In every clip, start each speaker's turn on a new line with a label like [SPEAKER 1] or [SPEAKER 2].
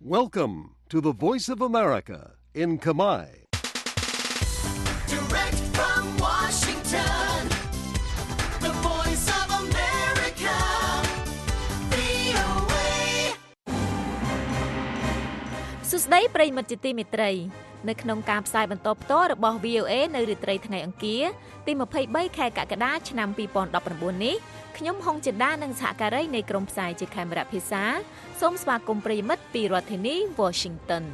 [SPEAKER 1] Welcome to the Voice of America in Khmer.
[SPEAKER 2] Direct from Washington, the Voice of America, VOA.
[SPEAKER 3] សួស្តីប្រិយមិត្តជាទីមេត្រីនៅក្នុងការផ្សាយបន្តផ្ទាល់របស់ VOA នៅរាត្រីថ្ងៃអង្គារទី23ខែកក្កដាឆ្នាំ2019នេះខ្ញុំហុងចិន្តានិងសហការីនៃក្រុមផ្សាយជាខេមរៈភាសាសូមស្វាគមន៍ប្រិយមិត្តពីរដ្ឋធានី Washington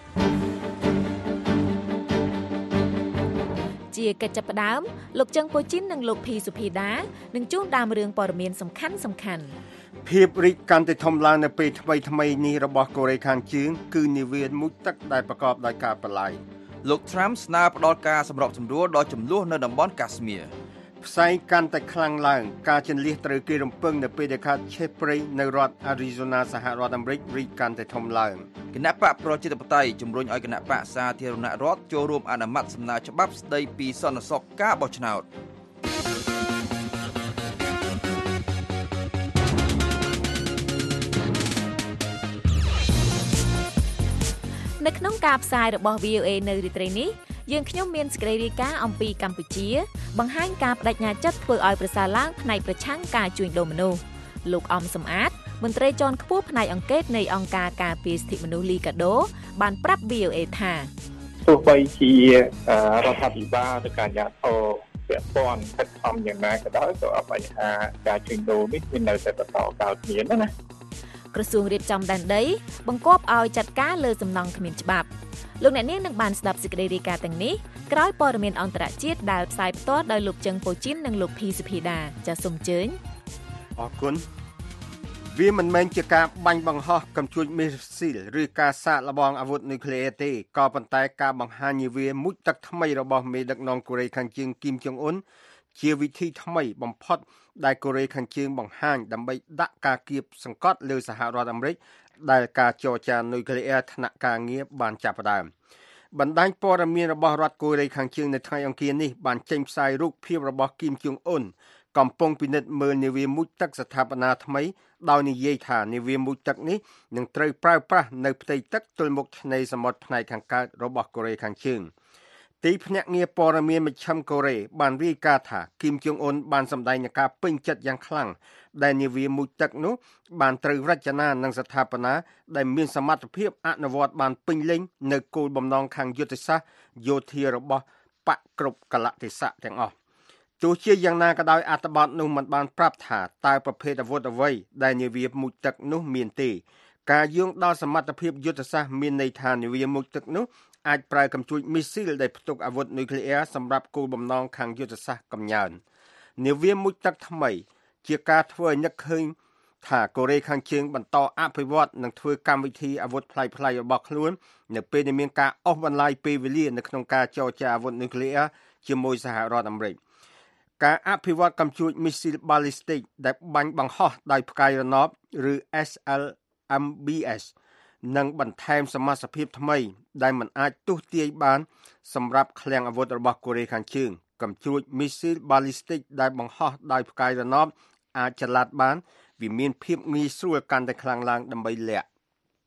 [SPEAKER 3] ជាកិច្ចចាប់ផ្ដើមលោកជឹងពូជីននិងលោកភីសុភីដានឹងជួនដើមរឿងព័ត៌មានសំខាន់
[SPEAKER 4] ភាពរីកកាន់តែធំឡើងនៅពេលថ្មីនេះរបស់កូរ៉េខាងជើងគឺនាវាមុជទឹកដែលប្រកបដោយការបលាយ
[SPEAKER 5] លោក Trump ស្នើផ្តល់ការសម្របសម្រួលដល់ចំនួននៅតំបន់កាស្មៀរ
[SPEAKER 4] ផ្សែងកាន់តែខ្លាំងឡើងការជន្លៀសត្រូវគេរំពឹងនៅពេលដែលខាត់ឆេះព្រៃនៅរដ្ឋ Arizona សហរដ្ឋអាមេរិករីកកាន់តែធំឡើង
[SPEAKER 5] គណៈបកប្រជាធិបតេយ្យជំរុញឲ្យគណៈបកសាធារណរដ្ឋចូលរួមអនុម័តសំណើច្បាប់ស្តីពីសន្តិសុខការបោះឆ្នោត
[SPEAKER 3] នៅក្នុងការផ្សាយរបស់ VOA នៅរាត្រីនេះយើងខ្ញុំមានសេចក្តីរាយការណ៍អំពីកម្ពុជាបង្ហាញការបដិញ្ញាចិត្តធ្វើឲ្យប្រសើរឡើងផ្នែកប្រឆាំងការជួញដូរមនុស្សលោកអំសំអាតមន្ត្រីជាន់ខ្ពស់ផ្នែកអង្គការនៃអង្គការការពារសិទ្ធិមនុស្សលីកាដូបានប្រាប់ VOA ថា
[SPEAKER 6] ទោះបីជារដ្ឋាភិបាលឬការអាជ្ញាធរពាក់ព័ន្ធខិតខំយ៉ាងណាក៏ដោយក៏បញ្ហាការជួញដូរនេះវានៅតែបន្តកើតមានណា
[SPEAKER 3] ក្រសួងរៀបចំដែនដីបង្គាប់ឲ្យចាត់ការលើសំណង់គ្មានច្បាប់លោកអ្នកនាងនឹងបានស្ដាប់សេចក្តីរាយការណ៍ទាំងនេះក្រោយព័ត៌មានអន្តរជាតិដែលផ្សាយផ្ទាល់ដោយលោកជឹងពូជីននិងលោកភីសុភីដាចាសសូមអញ្ជើញ
[SPEAKER 4] អរគុណវាមិនមែនជាការបាញ់បង្ហោះកំជួចមីស៊ីលឬការសាកល្បងអាវុធនុយក្លេអ៊ែរទេក៏ប៉ុន្តែការបង្ហាញនាវាមុជទឹកថ្មីរបស់មេដឹកនាំកូរ៉េខាងជើងគីមចុងអ៊ុនជាវិធីថ្មីបំផុតដែលកូរ៉េខាងជើងបង្ហាញដើម្បីដាក់ការគៀបសង្កត់លើសហរដ្ឋអាមេរិកដែលការចរចានុយក្លេអ៊ែរថ្នាក់ការងារបានចាប់ផ្ដើមបណ្ដាញព័ត៌មានរបស់រដ្ឋកូរ៉េខាងជើងនៅថ្ងៃអង្គារនេះបានចេញផ្សាយរូបភាពរបស់គីមចុងអ៊ុនកំពុងពិនិត្យមើលនាវាមុជទឹកស្ថាបនាថ្មីដោយនិយាយថានាវាមុជទឹកនេះនឹងត្រូវប្រើប្រាស់នៅផ្ទៃទឹកទល់មុខឆ្នេរសមុទ្រផ្នែកខាងកើតរបស់កូរ៉េខាងជើងទីភ្នាក់ងារព័ត៌មានមជ្ឈិមកូរ៉េបានរាយការណ៍ថាគីមចុងអ៊ុនបានសម្ដែងការពេញចិត្តយ៉ាងខ្លាំងដែលនាវាមុជទឹកនោះបានត្រូវរចនានិងស្ថាបនាដែលមានសមត្ថភាពអនុវត្តបានពេញលេញនៅគោលបំណងខាងយុទ្ធសាស្ត្រយោធារបស់បកគ្រប់កលៈទេសៈទាំងអស់ទោះជាយ៉ាងណាក៏ដោយអត្ថបទនោះមិនបានប្រាប់ថាតើប្រភេទអាវុធអ្វីដែលនាវាមុជទឹកនោះមានទេការយោងដល់សមត្ថភាពយុទ្ធសាស្ត្រមានន័យថានាវាមុជទឹកនោះអាចប្រើកំជួចមីស៊ីលដែលផ្ទុកអាវុធនុយក្លេអ៊ែរសម្រាប់គោលបំណងខាងយុទ្ធសាស្ត្រកំញើននាវាមុជទឹកថ្មីជាការធ្វើឲ្យនឹកឃើញថាកូរ៉េខាងជើងបន្តអភិវឌ្ឍនិងធ្វើកម្មវិធីអាវុធប្លែកៗរបស់ខ្លួននៅពេលដែលមានការអស់បន្លាយពេលវេលានៅក្នុងការចរចាអាវុធនុយក្លេអ៊ែរជាមួយសហរដ្ឋអាមេរិកការអភិវឌ្ឍកំជួចមីស៊ីល ballistic ដែលបាញ់បង្ហោះដោយផ្កាយរណបឬ SLMBS និងបន្ថែមសមាសភាពថ្មីដែលមិនអាចទស្សន៍ទាយបានសម្រាប់ឃ្លាំងអាវុធរបស់កូរ៉េខាងជើងកំជួចមីស៊ីល ballistic ដែលបង្ហោះដោយផ្កាយរណបអាចចល័តបានវាមានភាពងាយស្រួលកាន់តែខ្លាំងឡើងដើម្បីលាក់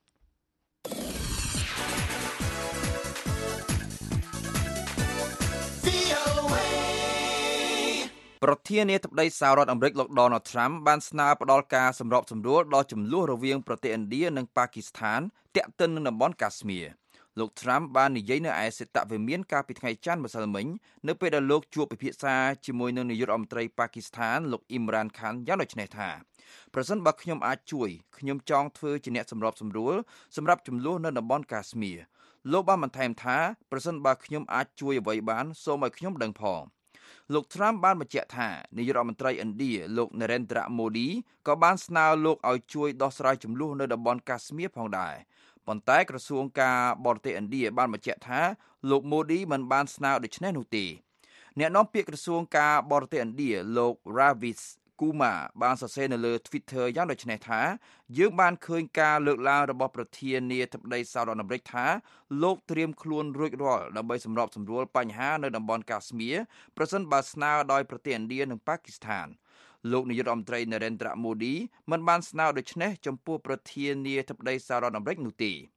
[SPEAKER 5] ប្រធានាធិបតីសហរដ្ឋអាមេរិកលោក Donald Trump បានស្នើផ្តល់ការសម្របសម្រួលដល់ចំនួនរវាងប្រទេសឥណ្ឌានិងប៉ាគីស្ថានទាក់ទិននឹងតំបន់កាស្មៀរលោក Trump បាននិយាយនៅឯសេតវិមានកាលពីថ្ងៃច័ន្ទម្សិលមិញនៅពេលដែលលោកជួបពិភាក្សាជាមួយនឹងនាយករដ្ឋមន្ត្រីប៉ាគីស្ថានលោក Imran Khan យ៉ាងដូចនេះថាប្រសិនបើខ្ញុំអាចជួយខ្ញុំចង់ធ្វើជាអ្នកសម្របសម្រួលសម្រាប់ចំនួននៅតំបន់កាស្មៀរលោកបានបន្ថែមថាប្រសិនបើខ្ញុំអាចជួយអ្វីបានសូមឲ្យខ្ញុំដឹងផងលោក Trump បានបញ្ជាក់ថានាយករដ្ឋមន្ត្រីឥណ្ឌាលោក Narendra Modi ក៏បានស្នើលោកឲ្យជួយដោះស្រាយជម្លោះនៅតំបន់កាស្មៀរផងដែរប៉ុន្តែក្រសួងការបរទេសឥណ្ឌាបានបញ្ជាក់ថាលោក Modi មិនបានស្នើដូច្នេះនោះទេអ្នកនាំពាក្យក្រសួងការបរទេសឥណ្ឌាលោក Ravis Kumar បានសរសេរនៅលើ Twitter យ៉ាងដូចនេះថាយើងបានឃើញការលើកឡើងរបស់ប្រធានាធិបតីសហរដ្ឋអាមេរិកថាលោកត្រៀមខ្លួនរួចរាល់ដើម្បីសម្របសម្រួលបញ្ហានៅតំបន់កាស្មៀរប្រសិនបើស្នើដោយប្រទេសឥណ្ឌានិងប៉ាគីស្ថានលោកនាយករដ្ឋមន្ត្រី Narendra Modi មិនបានស្នើដូច្នេះចំពោះប្រធានាធិបតីសហរដ្ឋអាមេរិកនោះទេ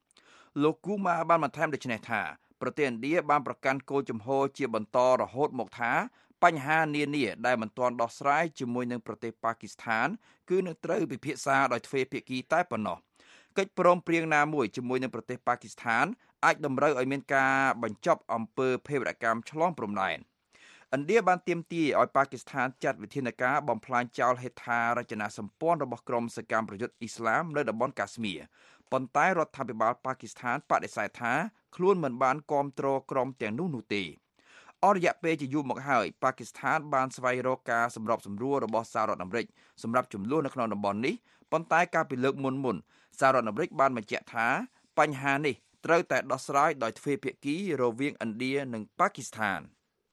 [SPEAKER 5] លោកគូម៉ាបានបន្ថែមដូចនេះថាប្រទេសឥណ្ឌាបានប្រកាន់គោលជំហរជាបន្តរហូតមកថាបញ្ហានានាដែលមិនទាន់ដោះស្រាយជាមួយនឹងប្រទេសប៉ាគីស្ថានគឺនឹងត្រូវពិភាក្សាដោយទ្វេភាគីតែប៉ុណ្ណោះកិច្ចព្រមព្រៀងណាមួយជាមួយនឹងប្រទេសប៉ាគីស្ថានអាចតម្រូវឲ្យមានការបញ្ចប់អំពើភេរវកម្មឆ្លងព្រំដែនឥណ្ឌាបានទាមទារឲ្យប៉ាគីស្ថានចាត់វិធានការបំផ្លាញចោលហេដ្ឋារចនាសម្ព័ន្ធរបស់ក្រុមសកម្មប្រយុទ្ធអ៊ីស្លាមនៅតំបន់កាស្មៀរប៉ុន្តែរដ្ឋាភិបាលប៉ាគីស្ថានបដិសេធថាខ្លួនមិនបានគាំទ្រក្រុមទាំងនោះទេអស់រយៈពេលជាយូរមកហើយប៉ាគីស្ថានបានស្វែងរកការសម្របសម្រួលរបស់សហរដ្ឋអាមេរិកសម្រាប់ចំនួននៅក្នុងតំបន់នេះប៉ុន្តែកាលពីលើកមុនសហរដ្ឋអាមេរិកបានបញ្ជាក់ថាបញ្ហានេះត្រូវតែដោះស្រាយដោយទ្វេភាគីរវាងឥណ្ឌានិងប៉ាគីស្ថាន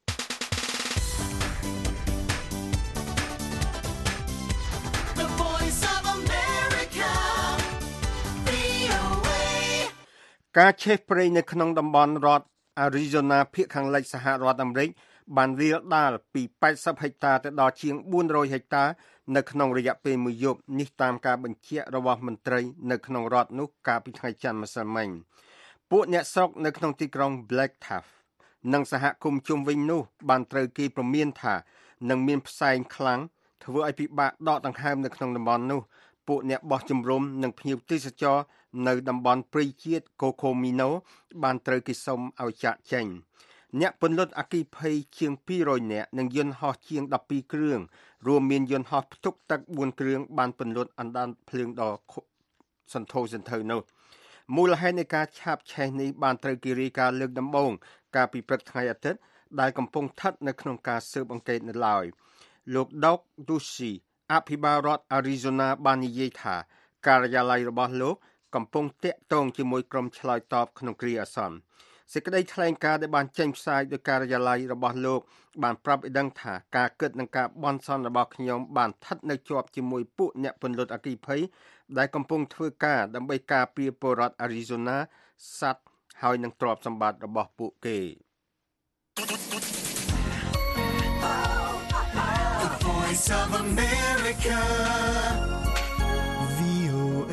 [SPEAKER 4] ការឆេះព្រៃនៅក្នុងតំបន់រដ្ឋ Arizona ភាគខាងលិចសហរដ្ឋអាមេរិកបានរាលដាលពី80ហិកតាទៅដល់ជាង400ហិកតានៅក្នុងរយៈពេលមួយយប់នេះតាមការបញ្ជាក់របស់មន្ត្រីនៅក្នុងរដ្ឋនោះកាលពីថ្ងៃច័ន្ទម្សិលមិញពួកអ្នកស្រុកនៅក្នុងទីក្រុង Black Taff និងសហគមន៍ជុំវិញនោះបានត្រូវគេព្រមានថានឹងមានផ្សែងខ្លាំងធ្វើឲ្យពិបាកដកដង្ហើមនៅក្នុងតំបន់នោះពួកអ្នកបោះជំរំនិងភ្ញៀវទេសចរនៅតំបន់ព្រៃជាតិ Cocomino បានត្រូវគេសុំឲ្យចាកចេញអ្នកពន្លត់អគ្គិភ័យជាង200នាក់និងយន្តហោះជាង12គ្រឿងរួមមានយន្តហោះផ្ទុកទឹក4គ្រឿងបានពន្លត់អណ្ដាតភ្លើងដ៏សន្ធោសន្ធៅនោះមូលហេតុនៃការឆាបឆេះនេះបានត្រូវគេរាយការណ៍លើកដំបូងកាលពីព្រឹកថ្ងៃអាទិត្យដែលកំពុងស្ថិតនៅក្នុងការស៊ើបអង្កេតនៅឡើយលោក Doug Ducey អភិបាលរដ្ឋ Arizona បាននិយាយថាការិយាល័យរបស់លោកកំពុងតាក់ទងជាមួយក្រុមឆ្លើយតបក្នុងគ្រាអាសន្នសេចក្តីថ្លែងការណ៍ដែលបានចេញផ្សាយដោយការិយាល័យរបស់លោកបានប្រាប់ឲ្យដឹងថាការគិតនិងការបន់ស្រន់របស់ខ្ញុំបានស្ថិតនៅជាប់ជាមួយពួកអ្នកពន្លត់អគ្គិភ័យដែលកំពុងធ្វើការដើម្បីការពារពលរដ្ឋ Arizona សត្វហើយនឹងទ្រព្យសម្បត្តិរបស់ពួកគេ
[SPEAKER 2] The Voice of America VOA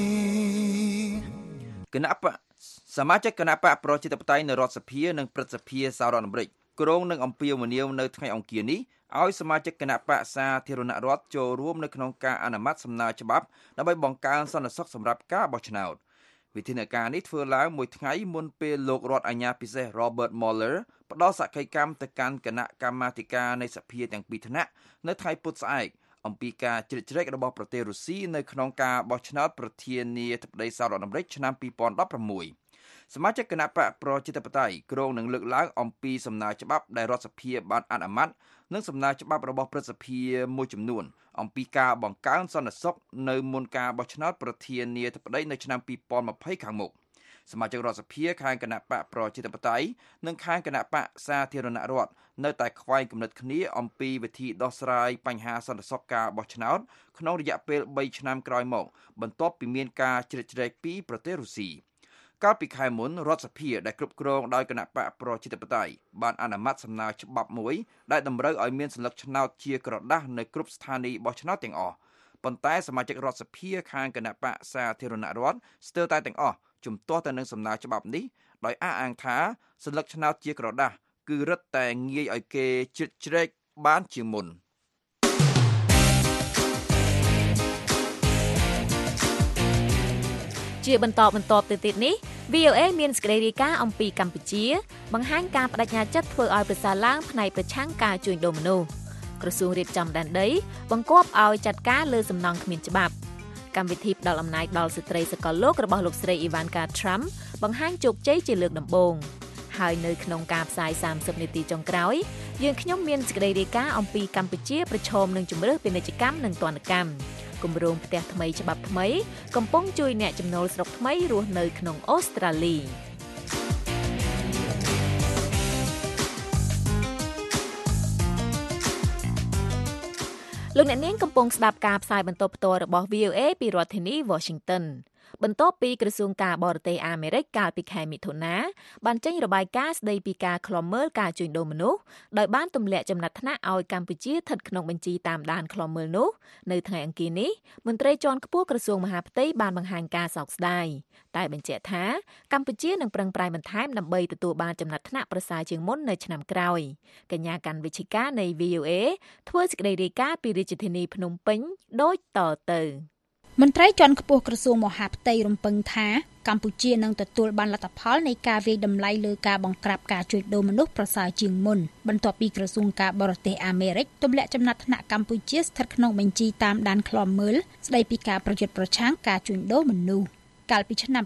[SPEAKER 5] គណៈបកសមាជិកគណៈបកប្រជាធិបតេយ្យនៅរដ្ឋសភានិងព្រឹទ្ធសភាសហរដ្ឋអាមេរិកគ្រងនឹងអំពាវនាវនៅថ្ងៃអង្គារនេះឲ្យសមាជិកគណៈបកសាធារណរដ្ឋចូលរួមនៅក្នុងការអនុម័តសំណើច្បាប់ដើម្បីបង្កើនសន្តិសុខសម្រាប់ការបោះឆ្នោតវិធានការនេះធ្វើឡើងមួយថ្ងៃមុនពេលលោករដ្ឋអាជ្ញាពិសេស Robert Mueller ផ្ដល់សក្ខីកម្មទៅកាន់គណៈកម្មាធិការនៃសភាទាំងពីរថ្នាក់នៅថ្ងៃពុធស្អែកអំពីការជ្រៀតជ្រែករបស់ប្រទេសរុស្ស៊ីនៅក្នុងការបោះឆ្នោតប្រធានាធិបតីសហរដ្ឋអាមេរិកឆ្នាំ2016សមាជិកគណៈបកប្រជាធិបតេយ្យគ្រងនឹងលើកឡើងអំពីសំណើច្បាប់ដែលរដ្ឋសភាបានអនុម័តនិងសំណើច្បាប់របស់ព្រឹទ្ធសភាមួយចំនួនអំពីការបង្កើនសន្តិសុខនៅមុនការបោះឆ្នោតប្រធានាធិបតីនៅឆ្នាំ2020ខាងមុខសមាជិករដ្ឋសភាខាងគណៈបកប្រជាធិបតេយ្យនិងខាងគណៈបកសាធារណរដ្ឋនៅតែខ្វែងគំនិតគ្នាអំពីវិធីដោះស្រាយបញ្ហាសន្តិសុខការបោះឆ្នោតក្នុងរយៈពេល3ឆ្នាំក្រោយមកបន្ទាប់ពីមានការជ្រៀតជ្រែកពីប្រទេសរុស្ស៊ីកាលពីខែមុនរដ្ឋសភាដែលគ្រប់គ្រងដោយគណៈបកប្រជាធិបតេយ្យបានអនុម័តសំណើច្បាប់មួយដែលតម្រូវឲ្យមានសញ្ញាឆ្នោតជាក្រដាសនៅគ្រប់ស្ថានីយ៍បោះឆ្នោតទាំងអស់ប៉ុន្តែសមាជិករដ្ឋសភាខាងគណៈបកសាធារណរដ្ឋស្ទើរតែទាំងអស់ជំទាស់ទៅនឹងសំណើច្បាប់នេះដោយអះអាងថាសញ្ញាឆ្នោតជាក្រដាសគឺរឹតតែងាយឲ្យគេជ្រៀតជ្រែកបានជាងមុន
[SPEAKER 3] ជាបន្តទៅទៀតនេះ VOA មានសេចក្តីរាយការណ៍អំពីកម្ពុជាបង្ហាញការបដិញ្ញាចិត្តធ្វើឲ្យប្រសើរឡើងផ្នែកប្រឆាំងការជួញដូរមនុស្សក្រសួងរៀបចំដែនដីបង្គាប់ឲ្យចាត់ការលើសំណង់គ្មានច្បាប់កម្មវិធីផ្ដល់អំណាចដល់ស្ត្រីសកលលោករបស់លោកស្រី Ivanka Trump បង្ហាញជោគជ័យជាលើកដំបូងហើយនៅក្នុងការផ្សាយ30នាទីចុងក្រោយយើងខ្ញុំមានសេចក្តីរាយការណ៍អំពីកម្ពុជាប្រឈមនឹងជម្រើសពាណិជ្ជកម្មនិងទណ្ឌកម្មគម្រោងផ្ទះថ្មីច្បាប់ថ្មីកំពុងជួយអ្នកចំណូលស្រុកថ្មីរស់នៅក្នុងអូស្ត្រាលីលោកអ្នកនាងកំពុងស្ដាប់ការផ្សាយបន្តផ្ទាល់របស់ VOA ពីរដ្ឋធានី Washington បន្ទាប់ពីក្រសួងការបរទេសអាមេរិកកាលពីខែមិថុនាបានចេញរបាយការណ៍ស្ដីពីការឃ្លាំមើលការជួញដូរមនុស្សដោយបានទម្លាក់ចំណាត់ថ្នាក់ឲ្យកម្ពុជាស្ថិតក្នុងបញ្ជីតាមដានឃ្លាំមើលនោះនៅថ្ងៃអង្គារនេះមន្ត្រីជាន់ខ្ពស់ក្រសួងមហាផ្ទៃបានបង្ហាញការសោកស្ដាយតែបញ្ជាក់ថាកម្ពុជានឹងប្រឹងប្រែងបន្ថែមដើម្បីទទួលបានចំណាត់ថ្នាក់ប្រសើរជាងមុននៅឆ្នាំក្រោយកញ្ញាកាន់វិជ្ជការនៃ VOA ធ្វើសេចក្តីរាយការណ៍ពីរាជធានីភ្នំពេញដូចតទៅ
[SPEAKER 7] មន្ត្រីជាន់ខ្ពស់ក្រសួងមហាផ្ទៃរំពឹងថាកម្ពុជានឹងទទួលបានលទ្ធផលនៃការវាយតម្លៃលើការបង្ក្រាបការជួញដូរមនុស្សប្រសើរជាងមុនបន្ទាប់ពីក្រសួងការបរទេសអាមេរិកទម្លាក់ចំណាត់ថ្នាក់កម្ពុជាស្ថិតក្នុងបញ្ជីតាមដានឃ្លាំមើលស្ដីពីការប្រយុទ្ធប្រឆាំងការជួញដូរមនុស្សកាលពីឆ្នាំ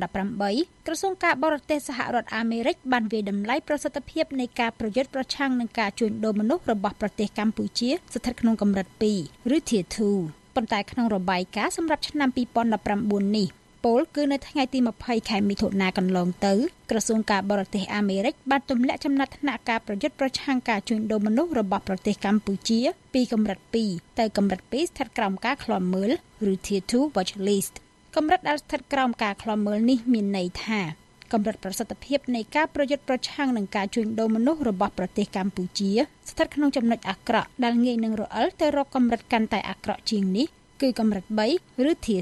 [SPEAKER 7] 2018ក្រសួងការបរទេសសហរដ្ឋអាមេរិកបានវាយតម្លៃប្រសិទ្ធភាពនៃការប្រយុទ្ធប្រឆាំងនឹងការជួញដូរមនុស្សរបស់ប្រទេសកម្ពុជាស្ថិតក្នុងកម្រិត2ឬ Tier 2 ប៉ុន្តែក្នុងរបាយការណ៍សម្រាប់ឆ្នាំ2019នេះពលគឺនៅថ្ងៃទី20ខែមិថុនាកន្លងទៅក្រសួងការបរទេសអាមេរិកបានទម្លាក់ចំណាត់ថ្នាក់ការប្រយុទ្ធប្រឆាំងការជួញដូរមនុស្សរបស់ប្រទេសកម្ពុជាពីកម្រិត2ទៅកម្រិត2ស្ថិតក្រោមការឃ្លាំមើលឬ Tier 2 Watch List កម្រិតដែលស្ថិតក្រោមការឃ្លាំមើលនេះមានន័យថាកម្រិតប្រសិទ្ធភាពនៃការប្រយុទ្ធប្រឆាំងនឹងការជួញដូរមនុស្សរបស់ប្រទេសកម្ពុជាស្ថិតក្នុងចំណុចអាក្រក់ដែលងាយនឹងរអិលទៅរកកម្រិតកាន់តែអាក្រក់ជាងនេះគឺកម្រិត3ឬ Tier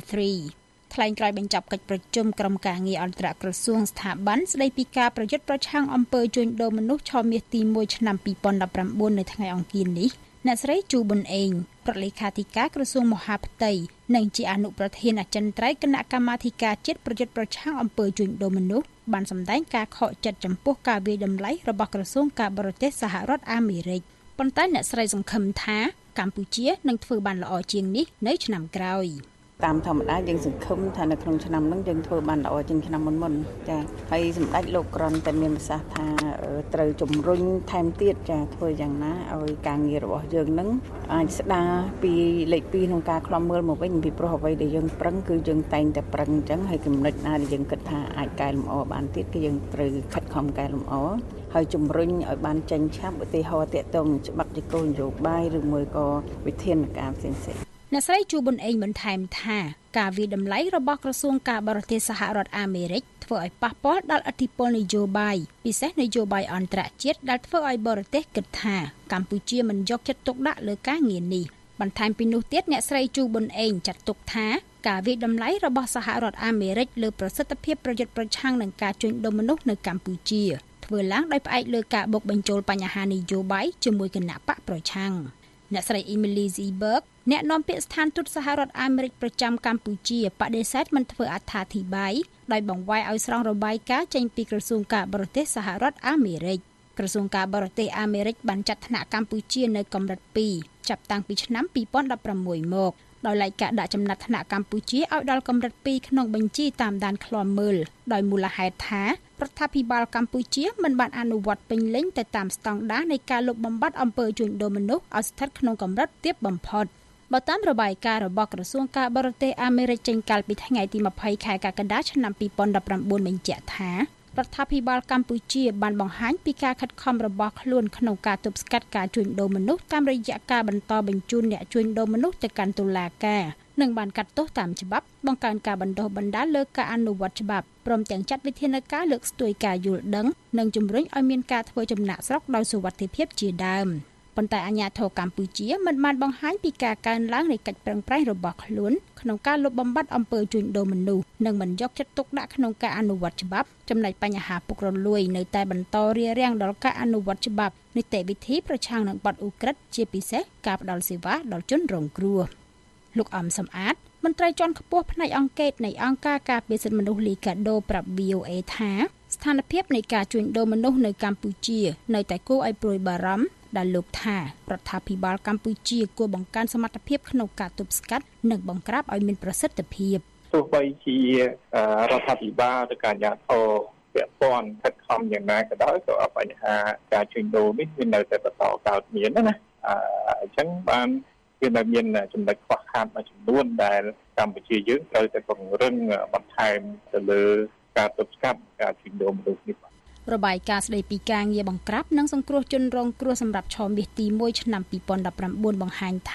[SPEAKER 7] 3 ថ្លែងក្រោយបញ្ចប់កិច្ចប្រជុំក្រុមការងារអន្តរក្រសួងស្ថាប័នស្ដីពីការប្រយុទ្ធប្រឆាំងអំពើជួញដូរមនុស្សឆមាសទី1ឆ្នាំ2019នៅថ្ងៃអង្គារនេះអ្នកស្រីជូប៊ុនអេងប្រលេខាធិការក្រសួងមហាផ្ទៃនិងជាអនុប្រធានអចិន្ត្រៃយ៍គណៈកម្មាធិការជាតិប្រយុទ្ធប្រឆាំងអំពើជួញដូរមនុស្សបានសម្ដែងការខកចិត្តចំពោះការវាយតម្លៃរបស់ក្រសួងការបរទេសសហរដ្ឋអាមេរិកប៉ុន្តែអ្នកស្រីសង្ឃឹមថាកម្ពុជានឹងធ្វើបានល្អជាងនេះនៅឆ្នាំក្រោយ
[SPEAKER 8] តាមធម្មតាយើងសង្ឃឹមថានៅក្នុងឆ្នាំហ្នឹងយើងធ្វើបានល្អជាងឆ្នាំមុនចាហើយសម្ដេចលោកក្រនតែមានប្រសាសន៍ថាត្រូវជំរុញថែមទៀតចាធ្វើយ៉ាងណាឲ្យការងាររបស់យើងហ្នឹងអាចស្ដារពីលេខ2ក្នុងការឃ្លាំមើលមកវិញពីព្រោះអ្វីដែលយើងប្រឹងគឺយើងតែងតែប្រឹងអញ្ចឹងហើយចំណុចណាដែលយើងគិតថាអាចកែលម្អបានទៀតគឺយើងត្រូវខិតខំកែលម្អហើយជំរុញឲ្យបានចេញឆាប់ឧទាហរណ៍តាក់ទងច្បាប់ជាគោលនយោបាយឬមួយក៏វិធានការផ្សេងៗ
[SPEAKER 7] អ្នកស្រីជូប៊ុនអេងបន្ថែមថាការវាយតម្លៃរបស់ក្រសួងការបរទេសសហរដ្ឋអាមេរិកធ្វើឲ្យប៉ះពាល់ដល់ឥទ្ធិពលនយោបាយពិសេសនយោបាយអន្តរជាតិដែលធ្វើឲ្យបរទេសគិតថាកម្ពុជាមិនយកចិត្តទុកដាក់លើការងារនេះបន្ថែមពីនោះទៀតអ្នកស្រីជូប៊ុនអេងចាត់ទុកថាការវាយតម្លៃរបស់សហរដ្ឋអាមេរិកលើប្រសិទ្ធភាពប្រយុទ្ធប្រឆាំងនឹងការជួញដូរមនុស្សនៅកម្ពុជាធ្វើឡើងដោយផ្អែកលើការបុកបញ្ចូលបញ្ហានយោបាយជាមួយគណៈបកប្រឆាំងអ្នកស្រី Emily Zberg អ្នកនាំពាក្យស្ថានទូតសហរដ្ឋអាមេរិកប្រចាំកម្ពុជាបដិសេធមិនធ្វើអត្ថាធិប្បាយដោយបង្វែរឲ្យស្រង់របាយការណ៍ចេញពីក្រសួងការបរទេសសហរដ្ឋអាមេរិកក្រសួងការបរទេសអាមេរិកបានចាត់ថ្នាក់កម្ពុជានៅកម្រិត2ចាប់តាំងពីឆ្នាំ2016មកដោយឡែកការដាក់ចំណាត់ថ្នាក់កម្ពុជាឲ្យដល់កម្រិត2ក្នុងបញ្ជីតាមដានឃ្លាំមើលដោយមូលហេតុថារដ្ឋាភិបាលកម្ពុជាមិនបានអនុវត្តពេញលេញទៅតាមស្តង់ដារនៃការលុបបំបាត់អំពើជួញដូរមនុស្សឲ្យស្ថិតក្នុងកម្រិតទាបបំផុតបើតាមរបាយការណ៍របស់ក្រសួងការបរទេសអាមេរិកចេញកាលពីថ្ងៃទី20ខែកក្កដាឆ្នាំ2019បញ្ជាក់ថារដ្ឋាភិបាលកម្ពុជាបានបង្ហាញពីការខិតខំរបស់ខ្លួនក្នុងការទប់ស្កាត់ការជួញដូរមនុស្សតាមរយៈការបន្តបញ្ជូនអ្នកជួញដូរមនុស្សទៅកាន់តុលាការនិងបានកាត់ទោសតាមច្បាប់បង្កើនការបណ្ដុះបណ្ដាលលើការអនុវត្តច្បាប់ព្រមទាំងចាត់វិធានការលើកស្ទួយការយល់ដឹងនិងជំរុញឲ្យមានការធ្វើចំណាកស្រុកដោយសុវត្ថិភាពជាដើមប៉ុន្តែអាជ្ញាធរកម្ពុជាមិនបានបង្ហាញពីការកើនឡើងនៃកិច្ចប្រឹងប្រែងរបស់ខ្លួនក្នុងការលុបបំបាត់អំពើជួញដូរមនុស្សនិងមិនយកចិត្តទុកដាក់ក្នុងការអនុវត្តច្បាប់ចំណែកបញ្ហាពុករលួយនៅតែបន្តរារាំងដល់ការអនុវត្តច្បាប់នីតិវិធីប្រឆាំងនឹងបទឧក្រិដ្ឋជាពិសេសការផ្ដល់សេវាដល់ជនរងគ្រោះលោកអំសំអាតមន្ត្រីជាន់ខ្ពស់ផ្នែកអង្គការនៃអង្គការការពារសិទ្ធិមនុស្សលីកាដូប្រាប់ VOA ថាស្ថានភាពនៃការជួញដូរមនុស្សនៅកម្ពុជានៅតែគួរឲ្យព្រួយបារម្ភដែលលោកថារដ្ឋាភិបាលកម្ពុជាគួរបង្កើនសមត្ថភាពក្នុងការទប់ស្កាត់និងបង្ក្រាបឲ្យមានប្រសិទ្ធភាព
[SPEAKER 6] ទោះបីជារដ្ឋាភិបាលឬក៏អាជ្ញាធរពាក់ព័ន្ធខិតខំយ៉ាងណាក៏ដោយក៏បញ្ហាការជួញដូរនេះវានៅតែបន្តកើតមានណាអញ្ចឹងបានវានៅមានចំណុចខ្វះខាតមួយចំនួនដែលកម្ពុជាយើងត្រូវតែពង្រឹងបន្ថែមទៅលើការទប់ស្កាត់ការជួញដូរមនុស្សនេះ
[SPEAKER 7] របាយការណ៍ស្ដីពីការងារបង្ក្រាបនិងសង្គ្រោះជនរងគ្រោះសម្រាប់ឆមាសទី1ឆ្នាំ2019បង្ហាញថា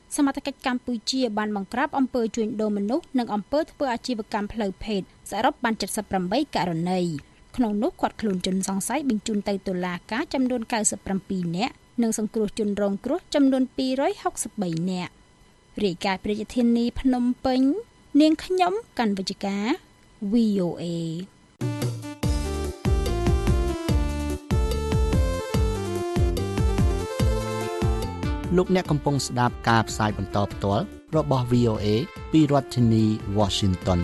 [SPEAKER 7] សមត្ថកិច្ចកម្ពុជាបានបង្ក្រាបអំពើជួញដូរមនុស្សនិងអំពើធ្វើអាជីវកម្មផ្លូវភេទសរុបបាន78ករណីក្នុងនោះឃាត់ខ្លួនជនសង្ស័យបញ្ជូនទៅតុលាការចំនួន97នាក់និងសង្គ្រោះជនរងគ្រោះចំនួន263នាក់រាយការណ៍ប្រជាធានីភ្នំពេញនាងខ្ញុំកណ្ឌវិជ្ជការ VOA
[SPEAKER 9] លោកអ្នកកំពុងស្ដាប់ការផ្សាយបន្តផ្ទាល់របស់ VOA ពីរដ្ឋធានី Washington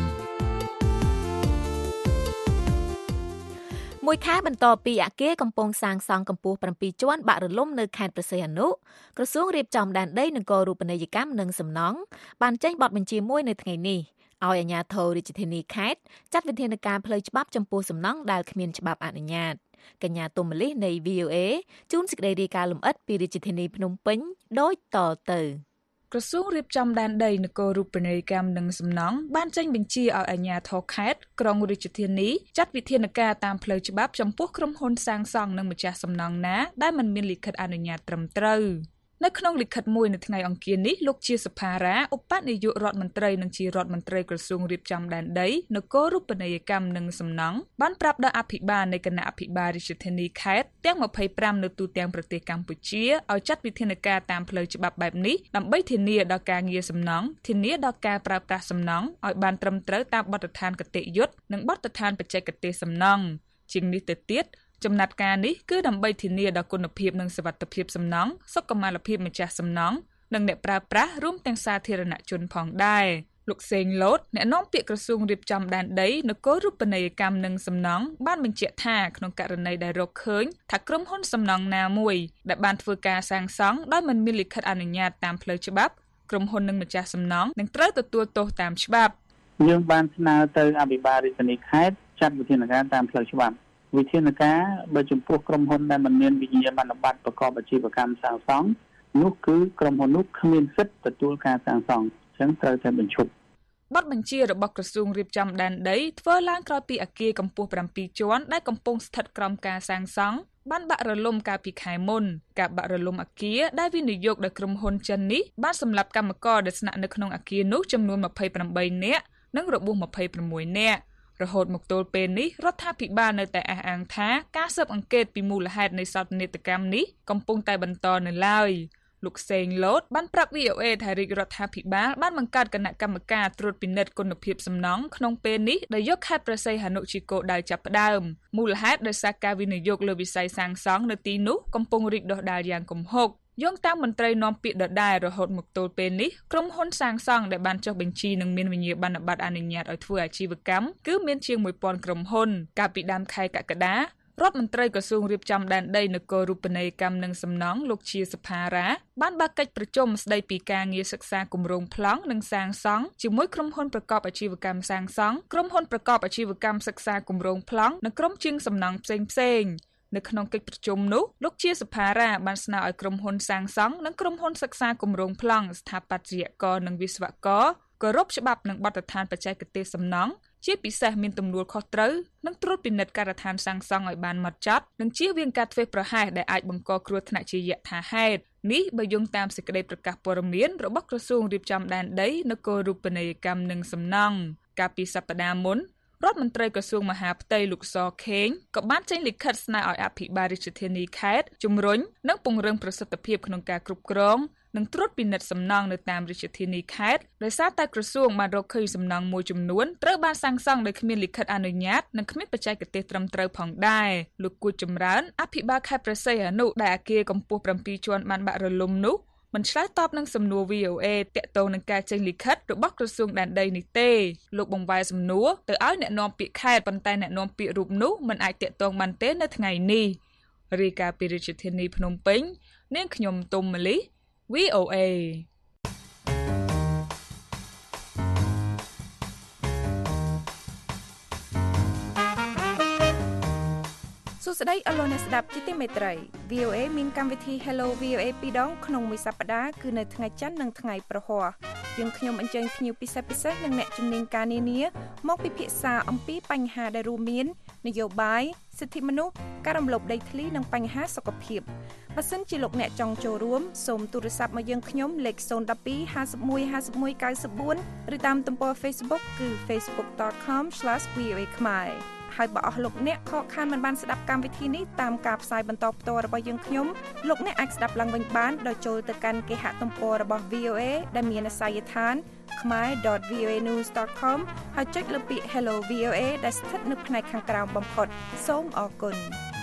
[SPEAKER 3] មួយខែបន្តពីអគារកំពុងសាងសង់កម្ពស់7ជាន់បាក់រលំនៅខេត្តព្រះសីហនុក្រសួងរៀបចំដែនដីនគររូបនីយកម្មនិងសំណង់បានចេញបទបញ្ជាមួយនៅថ្ងៃនេះឲ្យអាជ្ញាធររាជធានីខេត្តចាត់វិធានការផ្លូវច្បាប់ចំពោះសំណង់ដែលគ្មានច្បាប់អនុញ្ញាតកញ្ញាទុំម៉ាលីសនៃ VOA ជូនសេចក្តីរាយការណ៍លម្អិតពីរាជធានីភ្នំពេញដូចតទៅ
[SPEAKER 10] ក្រសួងរៀបចំដែនដីនគររូបនីយកម្មនិងសំណង់បានចេញបញ្ជាឲ្យអាជ្ញាធរខេត្តក្រុងរាជធានីចាត់វិធានការតាមផ្លូវច្បាប់ចំពោះក្រុមហ៊ុនសាងសង់និងម្ចាស់សំណង់ណាដែលមិនមានលិខិតអនុញ្ញាតត្រឹមត្រូវនៅក្នុងលិខិតមួយនៅថ្ងៃអង្គារនេះលោកជាសភារាឧបនាយករដ្ឋមន្ត្រីនិងជារដ្ឋមន្ត្រីក្រសួងរៀបចំដែនដីនគររូបនីយកម្មនិងសំណង់បានប្រាប់ដល់អភិបាលនៃគណៈអភិបាលរាជធានីខេត្តទាំង25នៅទូទាំងប្រទេសកម្ពុជាឲ្យចាត់វិធានការតាមផ្លូវច្បាប់បែបនេះដើម្បីធានាដល់ការងារសំណង់ធានាដល់ការប្រើប្រាស់សំណង់ឲ្យបានត្រឹមត្រូវតាមបទដ្ឋានគតិយុត្តនិងបទដ្ឋានបច្ចេកទេសសំណង់ជាងនេះទៅទៀតចំណាត់ការនេះគឺដើម្បីធានាដល់គុណភាពនិងសុវត្ថិភាពសំណង់សុខុមាលភាពម្ចាស់សំណង់និងអ្នកប្រើប្រាស់រួមទាំងសាធារណជនផងដែរលោកសេងលូតអ្នកនាំពាក្យក្រសួងរៀបចំដែនដីនគររូបនីយកម្មនិងសំណង់បានបញ្ជាក់ថាក្នុងករណីដែលរកឃើញថាក្រុមហ៊ុនសំណង់ណាមួយដែលបានធ្វើការសាងសង់ដោយមិនមានលិខិតអនុញ្ញាតតាមផ្លូវច្បាប់ក្រុមហ៊ុននិងម្ចាស់សំណង់នឹងត្រូវទទួលទោសតាមច្បាប់
[SPEAKER 11] យើងបានស្នើទៅអភិបាលរាជធានីខេត្តចាត់វិធានការតាមផ្លូវច្បាប់វិធានការបើចំពោះក្រុមហ៊ុនដែលមិនមានវិញ្ញាបនបត្រប្រកបអាជីវកម្មសាងសង់នោះគឺក្រុមហ៊ុននោះគ្មានសិទ្ធិទទួលការសាងសង់អញ្ចឹងត្រូវតែបញ្ឈប់
[SPEAKER 10] បទបញ្ជារបស់ក្រសួងរៀបចំដែនដីធ្វើឡើងក្រោយពីអគារកម្ពស់7ជាន់ដែលកំពុងស្ថិតក្រោមការសាងសង់បានបាក់រលំកាលពីខែមុនការបាក់រលំអគារដែលវិនិយោគដោយក្រុមហ៊ុនចិននេះបានសម្លាប់កម្មករដែលស្នាក់នៅក្នុងអគារនោះចំនួន28នាក់និងរបួស26នាក់រហូតមកទល់ពេលនេះរដ្ឋាភិបាលនៅតែអះអាងថាការស៊ើបអង្កេតពីមូលហេតុនៃសោកនាដកម្មនេះកំពុងតែបន្តនៅឡើយលោកសេងលូតបានប្រាប់ VOA ថារាជរដ្ឋាភិបាលបានបង្កើតគណៈកម្មការត្រួតពិនិត្យគុណភាពសំណង់ក្នុងពេលនេះដែលយកខេត្តព្រះសីហនុជាគោលដៅចាប់ផ្ដើមមូលហេតុដោយសារការវិនិយោគលើវិស័យសាងសង់នៅទីនោះកំពុងរីកដុះដាលយ៉ាងគំហុកយោងតាមមន្ត្រីនាំពាក្យដដែលរហូតមកទល់ពេលនេះក្រុមហ៊ុនសាងសង់ដែលបានចុះបញ្ជីនិងមានវិញ្ញាបនបត្រអនុញ្ញាតឲ្យធ្វើអាជីវកម្មគឺមានជាង 1000 ក្រុមហ៊ុនកាលពីដើមខែកក្កដារដ្ឋមន្ត្រីក្រសួងរៀបចំដែនដីនគររូបនីយកម្មនិងសំណង់លោកជាសភារាបានបើកកិច្ចប្រជុំស្ដីពីការងារសិក្សាគម្រោងប្លង់និងសាងសង់ជាមួយក្រុមហ៊ុនប្រកបអាជីវកម្មសាងសង់ក្រុមហ៊ុនប្រកបអាជីវកម្មសិក្សាគម្រោងប្លង់និងក្រុមជាងសំណង់ផ្សេងនៅក្នុងកិច្ចប្រជុំនោះលោកជាសភារាបានស្នើឲ្យក្រុមហ៊ុនសាងសង់និងក្រុមហ៊ុនសិក្សាគម្រោងប្លង់ស្ថាបត្យករនិងវិស្វករគោរពច្បាប់និងបទដ្ឋានបច្ចេកទេសសំណង់ជាពិសេសមានទំនួលខុសត្រូវនិងត្រួតពិនិត្យការដ្ឋានសាងសង់ឲ្យបានហ្មត់ចត់និងជៀសវាងការធ្វេសប្រហែសដែលអាចបង្កគ្រោះថ្នាក់ជាយថាហេតុនេះបើយោងតាមសេចក្តីប្រកាសព័ត៌មានរបស់ក្រសួងរៀបចំដែនដីនគររូបនីយកម្មនិងសំណង់កាលពីសប្តាហ៍មុនរដ្ឋមន្ត្រីក្រសួងមហាផ្ទៃលោកសខេងក៏បានចេញលិខិតស្នើឲ្យអភិបាលរាជធានីខេត្តជំរុញនិងពង្រឹងប្រសិទ្ធភាពក្នុងការគ្រប់គ្រងនិងត្រួតពិនិត្យសំណង់នៅតាមរាជធានីខេត្តដោយសារតែក្រសួងបានរកឃើញសំណង់មួយចំនួនត្រូវបានសាងសង់ដោយគ្មានលិខិតអនុញ្ញាតនិងគ្មានបច្ចេកទេសត្រឹមត្រូវផងដែរលោកគួចចម្រើនអភិបាលខេត្តព្រះសីហនុដែលអគារកម្ពស់7ជាន់បានបាក់រលំនោះមិនឆ្លើយតបនឹងសំណួរ VOA ទាក់ទងនឹងការចេញលិខិតរបស់ក្រសួងដែនដីនេះទេលោកបង្វែរសំណួរទៅឲ្យអ្នកនាំពាក្យខេត្តប៉ុន្តែអ្នកនាំពាក្យរូបនោះមិនអាចទាក់ទងបានទេនៅថ្ងៃនេះរាយការណ៍ពីរាជធានីភ្នំពេញនាងខ្ញុំទុំម៉ាលីVOA
[SPEAKER 12] សួស្តីអរលោកអ្នកស្ដាប់ជាទីមេត្រី VOA មានកម្មវិធី Hello VOA ពីរដងក្នុងមួយសប្តាហ៍គឺនៅថ្ងៃច័ន្ទនិងថ្ងៃប្រហ័សយើងខ្ញុំអញ្ជើញភ្ញៀវពិសេសនិងអ្នកជំនាញការនានាមកពិភាក្សាអំពីបញ្ហាដែលរួមមាននយោបាយសិទ្ធិមនុស្សការរំលោភដីធ្លីនិងបញ្ហាសុខភាពបើសិនជាលោកអ្នកចង់ចូលរួមសូមទូរស័ព្ទមកយើងខ្ញុំលេខ012 51 51 94ឬតាមទំព័រ Facebook គឺ facebook.com/voa ខ្មែរហើយបើអស់លោកអ្នកខកខានមិនបានស្ដាប់កម្មវិធីនេះតាមការផ្សាយបន្តផ្ទាល់របស់យើងខ្ញុំលោកអ្នកអាចស្ដាប់ឡើងវិញបានដោយចូលទៅកាន់គេហទំព័ររបស់ VOA ដែលមានអាសយដ្ឋានkhmer.voanews.com ហើយចុចលើពាក្យ Hello VOA ដែលស្ថិតនៅផ្នែកខាងក្រោមបំផុតសូមអរគុណ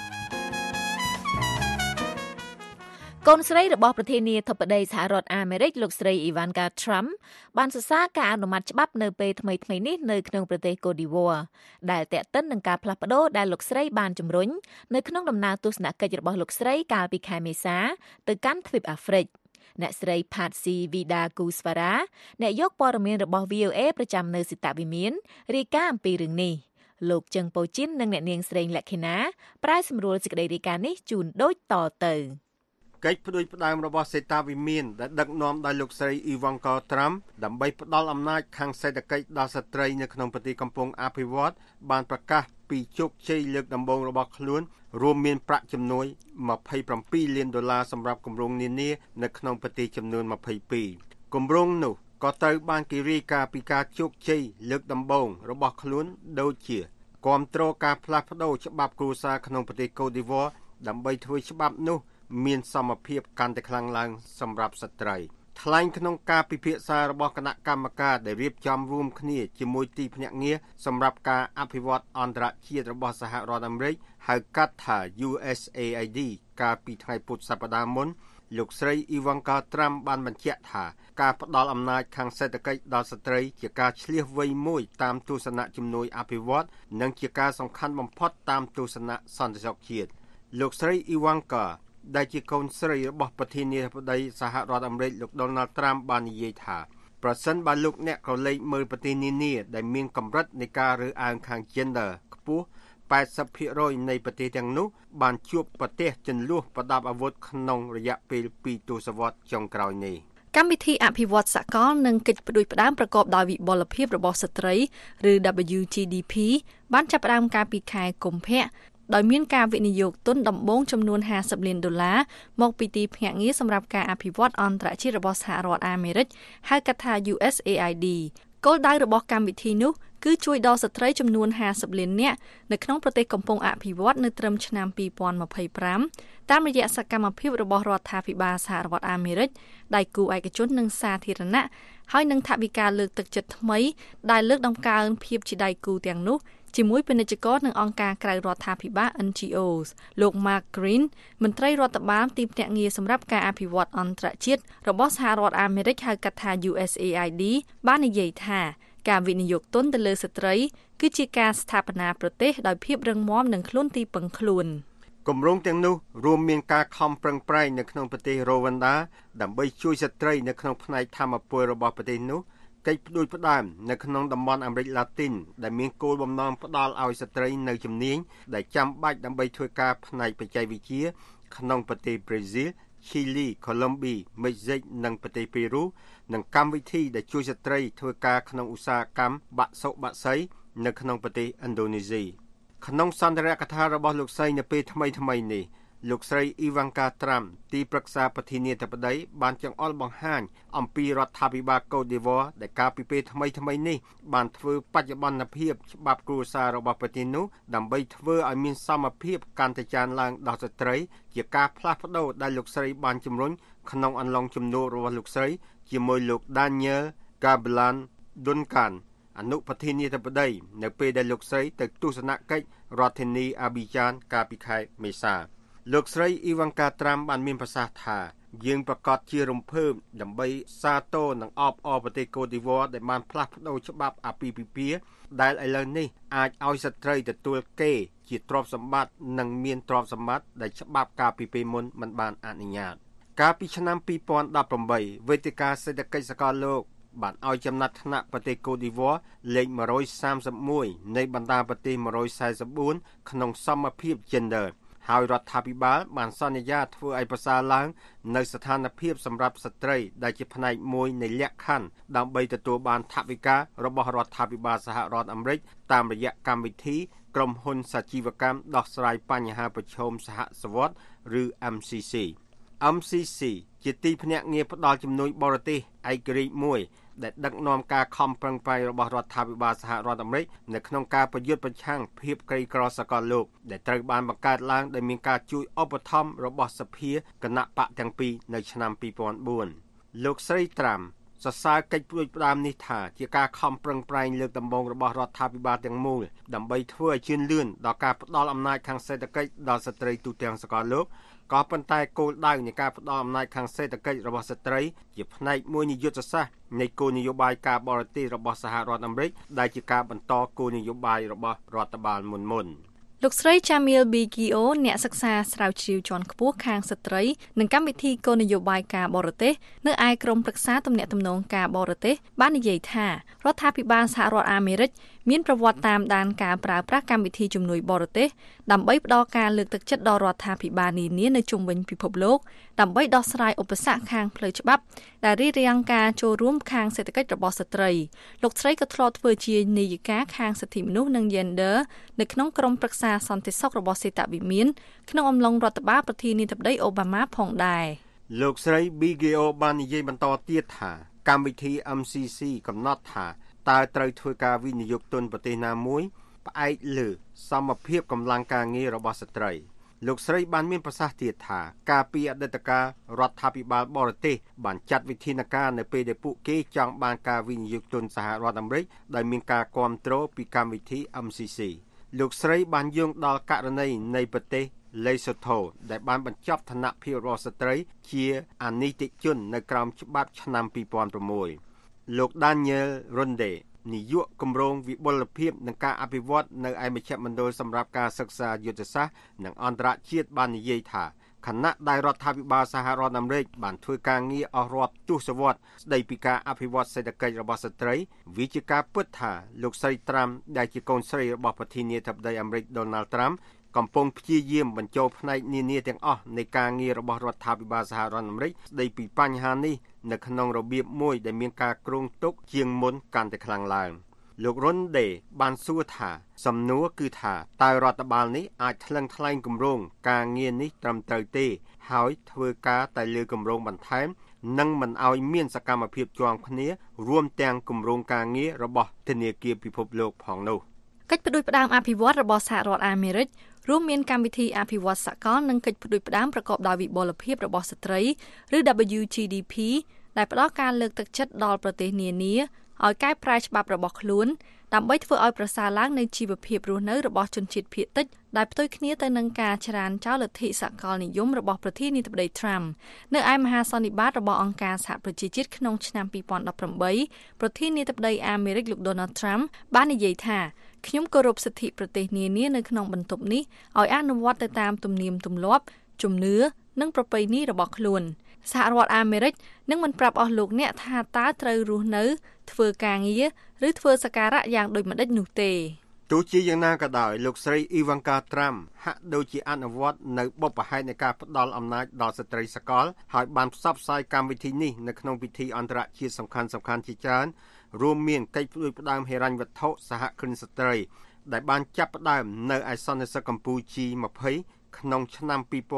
[SPEAKER 3] កូនស្រីរបស់ប្រធានាធិបតីសហរដ្ឋអាមេរិកលោកស្រី Ivanka Trump បានសរសេរការអនុម័តច្បាប់នៅពេលថ្មីៗនេះនៅក្នុងប្រទេស Côte d'Ivoire ដែលទាក់ទិននឹងការផ្លាស់ប្ដូរដែលលោកស្រីបានជំរុញនៅក្នុងដំណើរទស្សនកិច្ចរបស់លោកស្រីកាលពីខែមេសាទៅកាន់ទ្វីបអាហ្វ្រិកអ្នកស្រី Patsy Widakuswara អ្នកយកព័ត៌មានរបស់ VOA ប្រចាំនៅសិតវិមានរាយការណ៍អំពីរឿងនេះលោកជឹងប៉ូជីននិងអ្នកនាងស្រីលក្ខិណាប្រាយសម្រួលសេចក្តីរាយការណ៍នេះជូនដូចតទៅ
[SPEAKER 4] កិច្ចផ្ដួចផ្ដើមរបស់សេតាវិមានដែលដឹកនាំដោយលោកស្រី Ivanka Trump ដើម្បីផ្ដល់អំណាចខាងសេដ្ឋកិច្ចដល់ស្ត្រីនៅក្នុងប្រទេសកំពុងអភិវឌ្ឍបានប្រកាសពីជោគជ័យលើកដំបូងរបស់ខ្លួនរួមមានប្រាក់ជំនួយ$27 លានសម្រាប់គម្រោងនានានៅក្នុងប្រទេសចំនួន22គម្រោងនោះក៏ត្រូវបានគេរាយការណ៍ពីការជោគជ័យលើកដំបូងរបស់ខ្លួនដូចជាគាំទ្រការផ្លាស់ប្ដូរច្បាប់គ្រួសារក្នុងប្រទេសកូឌីវ៉ាដើម្បីធ្វើច្បាប់នោះមានសមភាពកាន់តែខ្លាំងឡើងសម្រាប់ស្ត្រីថ្លែងក្នុងការពិភាក្សារបស់គណៈកម្មការដែលរៀបចំរួមគ្នាជាមួយទីភ្នាក់ងារសម្រាប់ការអភិវឌ្ឍអន្តរជាតិរបស់សហរដ្ឋអាមេរិកហៅកាត់ថា USAID កាលពីថ្ងៃពុធសប្តាហ៍មុនលោកស្រី Ivanka Trump បានបញ្ជាក់ថាការផ្ដល់អំណាចខាងសេដ្ឋកិច្ចដល់ស្ត្រីជាការឆ្លៀសវៃមួយតាមទស្សនៈជំនួយអភិវឌ្ឍនិងជាការសំខាន់បំផុតតាមទស្សនៈសន្តិសុខជាតិលោកស្រី Ivankaដែលជាកូនស្រីរបស់ប្រធានាធិបតីសហរដ្ឋអាមេរិកលោក Donald Trump បាននិយាយថាប្រសិនបើលោកអ្នកក៏លេខមើលប្រទេសនានាដែលមានកម្រិតនៃការរើសអើងខាង gender ខ្ពស់ 80% នៃប្រទេសទាំងនោះបានជួបប្រទះជន្លោះប្រដាប់អាវុធក្នុងរយៈពេល2ទសវត្សរ៍ចុងក្រោយនេះ
[SPEAKER 13] កម្មវិធីអភិវឌ្ឍសកលនិងកិច្ចផ្ដួចផ្ដើមប្រកបដោយវិបុលភាពរបស់ស្ត្រីឬ WTDP បានចាប់ផ្ដើមកាលពីខែកុម្ភៈដោយមានការវិនិយោគទុនដំបូងចំនួន$50 លានមកពីទីភ្នាក់ងារសម្រាប់ការអភិវឌ្ឍអន្តរជាតិរបស់សហរដ្ឋអាមេរិកហៅកាត់ថា USAID គោលដៅរបស់កម្មវិធីនោះគឺជួយដល់ស្ត្រីចំនួន50 លាននាក់នៅក្នុងប្រទេសកំពុងអភិវឌ្ឍនៅត្រឹមឆ្នាំ2025តាមរយៈសកម្មភាពរបស់រដ្ឋាភិបាលសហរដ្ឋអាមេរិកដៃគូឯកជននិងសាធារណៈហើយនឹងថវិកាលើកទឹកចិត្តថ្មីដែលលើកដំកើងភាពជាដៃគូទាំងនោះជាមួយពាណិជ្ជករនិងអង្គការក្រៅរដ្ឋាភិបាល NGOs លោក Mark Green មន្ត្រីរដ្ឋបាលទីភ្នាក់ងារសម្រាប់ការអភិវឌ្ឍអន្តរជាតិរបស់សហរដ្ឋអាមេរិកហៅកាត់ថា USAID បាននិយាយថាការវិនិយោគទុនទៅលើស្ត្រីគឺជាការស្ថាបនាប្រទេសដោយភាពរឹងមាំនិងខ្លួនទីពឹងខ្លួន
[SPEAKER 4] គម្រោងទាំងនោះរួមមានការខំប្រឹងប្រែងនៅក្នុងប្រទេសរ៉ូវ៉ាន់ដាដើម្បីជួយស្ត្រីនៅក្នុងផ្នែកថាមពលរបស់ប្រទេសនោះកិច្ចផ្ដួចផ្ដើមនៅក្នុងតំបន់អាមេរិកឡាទីនដែលមានគោលបំណងផ្ដល់ឲ្យស្ត្រីនៅជំនាញដែលចាំបាច់ដើម្បីធ្វើការផ្នែកបច្ចេកវិទ្យាក្នុងប្រទេសប្រេស៊ីល ឈីលី កូឡុំប៊ី មេហ្សិកនិងប្រទេសពេរូនិងកម្មវិធីដែលជួយស្ត្រីធ្វើការក្នុងឧស្សាហកម្មបាក់សុបាក់សីនៅក្នុងប្រទេសឥណ្ឌូនេស៊ីក្នុងសន្ទរកថារបស់លោកស្រីនៅពេលថ្មីនេះលោកស្រី Ivanka Trump ទីប្រឹក្សាប្រធានាធិបតីបានចង្អុលបង្ហាញអំពីរដ្ឋាភិបាលកូឌីវ៉ាដែលកាលពីពេលថ្មីនេះបានធ្វើបច្ចុប្បន្នភាពច្បាប់គ្រួសាររបស់ប្រទេសនោះដើម្បីធ្វើឲ្យមានសមភាពកាន់តែកើនឡើងដល់ស្ត្រីជាការផ្លាស់ប្ដូរដែលលោកស្រីបានជំរុញក្នុងអំឡុងជំនួបរបស់លោកស្រីជាមួយលោក Daniel Gabilan Duncan អនុប្រធានាធិបតីនៅពេលដែលលោកស្រីទៅទស្សនកិច្ចរដ្ឋធានី Abidjan កាលពីខែមេសាលោកស្រី Ivanka Trump បានមានប្រសាសន៍ថាយើងប្រកាសជារំភើបដើម្បីសាទរនិងអបអរប្រទេសកូឌីវ៉ាដែលបានផ្លាស់ប្ដូរច្បាប់អាពាហ៍ពិពាហ៍ដែលឥឡូវនេះអាចឲ្យស្ត្រីទទួលគេជាទ្រព្យសម្បត្តិនិងមានទ្រព្យសម្បត្តិដែលច្បាប់កាលពីពេលមុនមិនបានអនុញ្ញាតកាលពីឆ្នាំ2018វេទិកាសេដ្ឋកិច្ចសកលលោកបានឲ្យចំណាត់ថ្នាក់ប្រទេសកូឌីវ៉ាលេខ131នៃបណ្ដាប្រទេស144ក្នុងសមភាព gender ហើយរដ្ឋាភិបាលបានសន្យាធ្វើឲ្យប្រសើរឡើងនៅស្ថានភាពសម្រាប់ស្ត្រីដែលជាផ្នែកមួយនៃលក្ខខណ្ឌដើម្បីទទួលបានថវិការបស់រដ្ឋាភិបាលសហរដ្ឋអាមេរិកតាមរយៈកម្មវិធីក្រុមហ៊ុនសាជីវកម្មដោះស្រាយបញ្ហាប្រឈមសហសវត្សឬ MCC ជាទីភ្នាក់ងារផ្ដល់ជំនួយបរទេសឯករាជ្យមួយដែលដឹកនាំការខំប្រឹងប្រែងរបស់រដ្ឋាភិបាលសហរដ្ឋអាមេរិកនៅក្នុងការប្រយុទ្ធប្រឆាំងភាពក្រីក្រសកលលោកដែលត្រូវបានបង្កើតឡើងដោយមានការជួយឧបត្ថម្ភរបស់សភាគណៈបកទាំងពីរនៅឆ្នាំ2004លោកស្រីត្រាំសរសើរកិច្ចព្រួយផ្ដើមនេះថាជាការខំប្រឹងប្រែងលើកដំបូងរបស់រដ្ឋាភិបាលទាំងមូលដើម្បីធ្វើឲ្យជឿនលឿនដល់ការផ្ដល់អំណាចខាងសេដ្ឋកិច្ចដល់ស្ត្រីទូទាំងសកលលោកក៏ប៉ុន្តែគោលដៅនៃការផ្ដល់អំណាចខាងសេដ្ឋកិច្ចរបស់ស្ត្រីជាផ្នែកមួយនៃយុទ្ធសាស្ត្រនៃគោលនយោបាយការបរទេសរបស់សហរដ្ឋអាមេរិកដែលជាការបន្តគោលនយោបាយរបស់រដ្ឋបាលមុន
[SPEAKER 13] លោកស្រី Jamil Bigio អ្នកសិក្សាស្រាវជ្រាវជាន់ខ្ពស់ខាងស្ត្រីនិងកម្មវិធីគោលនយោបាយការបរទេសនៅឯក្រមប្រឹក្សាទំនាក់ទំនងការបរទេសបាននិយាយថារដ្ឋាភិបាលសហរដ្ឋអាមេរិកមានប្រវត្តិតាមដានការប្រើប្រាស់កម្មវិធីជំនួយបរទេសដើម្បីផ្ដល់ការលើកទឹកចិត្តដល់រដ្ឋាភិបាលនានានៅជុំវិញពិភពលោកដើម្បីដោះស្រាយឧបសគ្គខាងផ្លូវច្បាប់ដែលរារាំងការចូលរួមខាងសេដ្ឋកិច្ចរបស់ស្ត្រីលោកស្រីក៏ធ្លាប់ធ្វើជានាយិកាខាងសិទ្ធិមនុស្សនិង Gender នៅក្នុងក្រុមប្រឹក្សាសន្តិសុខរបស់សេតវិមានក្នុងអំឡុងរដ្ឋបាលប្រធានាធិបតីអូបាម៉ាផងដែរ
[SPEAKER 4] លោកស្រី Bigio បាននិយាយបន្តទៀតថាកម្មវិធី MCC កំណត់ថាតើត្រូវធ្វើការវិនិយោគទុនប្រទេសណាមួយផ្អែកលើសមភាពកម្លាំងការងាររបស់ស្ត្រីលោកស្រីបានមានប្រសាសន៍ទៀតថាការពីអតីតកាលរដ្ឋាភិបាលបរទេសបានចាត់វិធានការនៅពេលដែលពួកគេចង់បានការវិនិយោគទុនសហរដ្ឋអាមេរិកដែលមានការគាំទ្រពីកម្មវិធី MCC លោកស្រីបានយោងដល់ករណីនៃប្រទេសLesotho ដែលបានបញ្ចប់ឋានៈភាពរបស់ស្ត្រីជាអនីតិជននៅក្រោមច្បាប់ឆ្នាំ2006លោក Daniel Ronde នាយកគម្រោងវិបុលភាពនិងការអភិវឌ្ឍនៅឯមជ្ឈមណ្ឌលសម្រាប់ការសិក្សាយុទ្ធសាស្ត្រនិងអន្តរជាតិបាននិយាយថាខណៈដែលរដ្ឋាភិបាលសហរដ្ឋអាមេរិកបានធ្វើការងារអស់រាប់ទសវត្សរ៍ស្ដីពីការអភិវឌ្ឍសេដ្ឋកិច្ចរបស់ស្ត្រីវាជាការពិតថាលោកស្រីត្រាំដែលជាកូនស្រីរបស់ប្រធានាធិបតីអាមេរិក Donald Trump កំពុងព្យាយាមបញ្ចូលផ្នែកនានាទាំងអស់នៃការងាររបស់រដ្ឋាភិបាលសហរដ្ឋអាមេរិកស្ដីពីបញ្ហានេះនៅក្នុងរបៀបមួយដែលមានការគ្រោងទុកជាងមុនកាន់តែខ្លាំងឡើងលោក Ronde បានសួរថាសំណួរគឺថាតើរដ្ឋបាលនេះអាចថ្លឹងថ្លែងគម្រោងការងារនេះត្រឹមត្រូវទេហើយធ្វើការតែលើគម្រោងបន្ថែមនិងមិនឲ្យមានសកម្មភាពជាប់គ្នារួមទាំងគម្រោងការងាររបស់ធនាគារពិភពលោកផងនោះ
[SPEAKER 13] កិច្ចផ្ដួចផ្ដើមអភិវឌ្ឍរបស់សហរដ្ឋអាមេរិករួមមានកម្មវិធីអភិវឌ្ឍសកលនិងកិច្ចផ្ដួចផ្ដើមប្រកបដោយវិបុលភាពរបស់ស្ត្រីឬ WTDP ដែលផ្ដល់ការលើកទឹកចិត្តដល់ប្រទេសនានាឲ្យកែប្រែច្បាប់របស់ខ្លួនដើម្បីធ្វើឲ្យប្រសើរឡើងនៃជីវភាពរស់នៅរបស់ជនជាតិភាគតិចដែលផ្ទុយគ្នាទៅនឹងការច្រានចោលលទ្ធិសកលនិយមរបស់ប្រធានាធិបតី Trump នៅឯមហាសន្និបាតរបស់អង្គការសហប្រជាជាតិក្នុងឆ្នាំ2018ប្រធានាធិបតីអាមេរិកលោក Donald Trump បាននិយាយថាខ្ញុំគោរពសិទ្ធិប្រទេសនានានៅក្នុងបន្ទប់នេះឲ្យអនុវត្តទៅតាមទំនៀមទម្លាប់ជំនឿនិងប្រពៃណីរបស់ខ្លួនសហរដ្ឋអាមេរិកនឹងមិនប្រាប់អស់លោកអ្នកថាតើត្រូវរស់នៅធ្វើការងារឬធ្វើសការៈយ៉ាងដូចម្តេចនោះទេ
[SPEAKER 4] ទោះជាយ៉ាងណាក៏ដោយលោកស្រី Ivanka Trump ហាក់ដូចជាអនុវត្តនៅបុព្វហេតុនៃការផ្ដល់អំណាចដល់ស្ត្រីសកលហើយបានផ្សព្វផ្សាយកម្មវិធីនេះនៅក្នុងពិធីអន្តរជាតិសំខាន់ៗជាច្រើនរួមមានកិច្ចផ្ដួចផ្ដើមហិរញ្ញវត្ថុសហគ្រិនស្ត្រីដែលបានចាប់ផ្ដើមនៅឯសន្និសីទកម្ពុជា G20 ក្នុងឆ្នាំ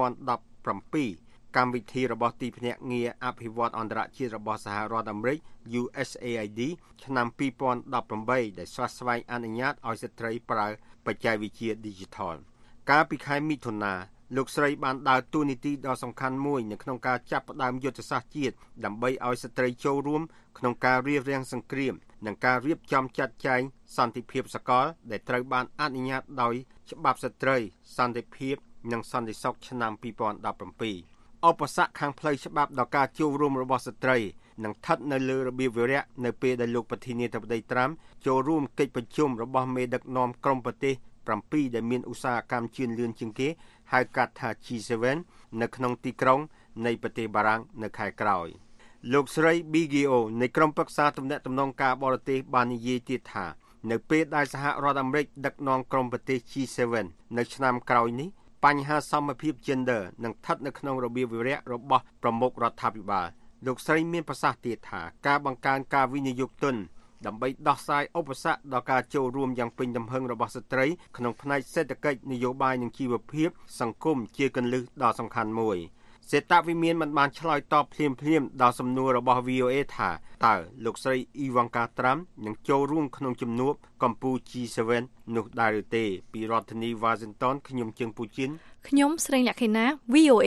[SPEAKER 4] 2017កម្មវិធីរបស់ទីភ្នាក់ងារអភិវឌ្ឍអន្តរជាតិរបស់សហរដ្ឋអាមេរិក USAID ឆ្នាំ2018ដែលស្វាស្វែងអនុញ្ញាតឲ្យស្ត្រីប្រើបច្ចេកវិទ្យា Digital កាលពីខែមិថុនាលោកស្រីបានដើរតួនាទីដ៏សំខាន់មួយនៅក្នុងការចាប់ផ្ដើមយុទ្ធសាស្ត្រជាតិដើម្បីឲ្យស្ត្រីចូលរួមក្នុងការរារាំងសង្គ្រាមនិងការរៀបចំចាត់ចែងសន្តិភាពសកលដែលត្រូវបានអនុញ្ញាតដោយច្បាប់ស្ត្រីសន្តិភាពនិងសន្តិសុខឆ្នាំ2017ឧបសគ្គខាងផ្លូវច្បាប់ដល់ការចូលរួមរបស់ស្ត្រីនឹងស្ថិតនៅលើរបៀបវារៈនៅពេលដែលលោកប្រធានាធិបតីត្រាំចូលរួមកិច្ចប្រជុំរបស់មេដឹកនាំក្រុមប្រទេស7ដែលមានឧស្សាហកម្មជឿនលឿនជាងគេហៅកាត់ថា G7 នៅក្នុងទីក្រុងនៃប្រទេសបារាំងនៅខែក្រោយលោកស្រី Bigio នៃក្រុមប្រឹក្សាទំនាក់ទំនងការបរទេសបាននិយាយទៀតថានៅពេលដែលសហរដ្ឋអាមេរិកដឹកនាំក្រុមប្រទេស G7 នៅឆ្នាំក្រោយនេះបញ្ហាសមភាព gender នឹងស្ថិតនៅក្នុងរបៀបវិរៈរបស់ប្រមុខរដ្ឋាភិបាលលោកស្រីមានប្រសាសន៍ទៀតថាការបង្កើនការវិនិយោគទុនដើម្បីដោះស្រាយឧបសគ្គដល់ការចូលរួមយ៉ាងពេញទំហឹងរបស់ស្ត្រីក្នុងផ្នែកសេដ្ឋកិច្ចនយោបាយនិងជីវភាពសង្គមជាគន្លឹះដ៏សំខាន់មួយសេតវិមានមិនបានឆ្លើយតបភ្លាមៗដល់សំណួររបស់ VOA ថាតើលោកស្រីអ៊ីវ៉ាន់កាត្រាំនឹងចូលរួមក្នុងជំនួបកម្ពុជា G7 នោះដែរឬទេពីរដ្ឋធានី Washington ខ្ញុំជើងពូជីន
[SPEAKER 13] ខ្ញុំស្រីលក្ខិណា VOA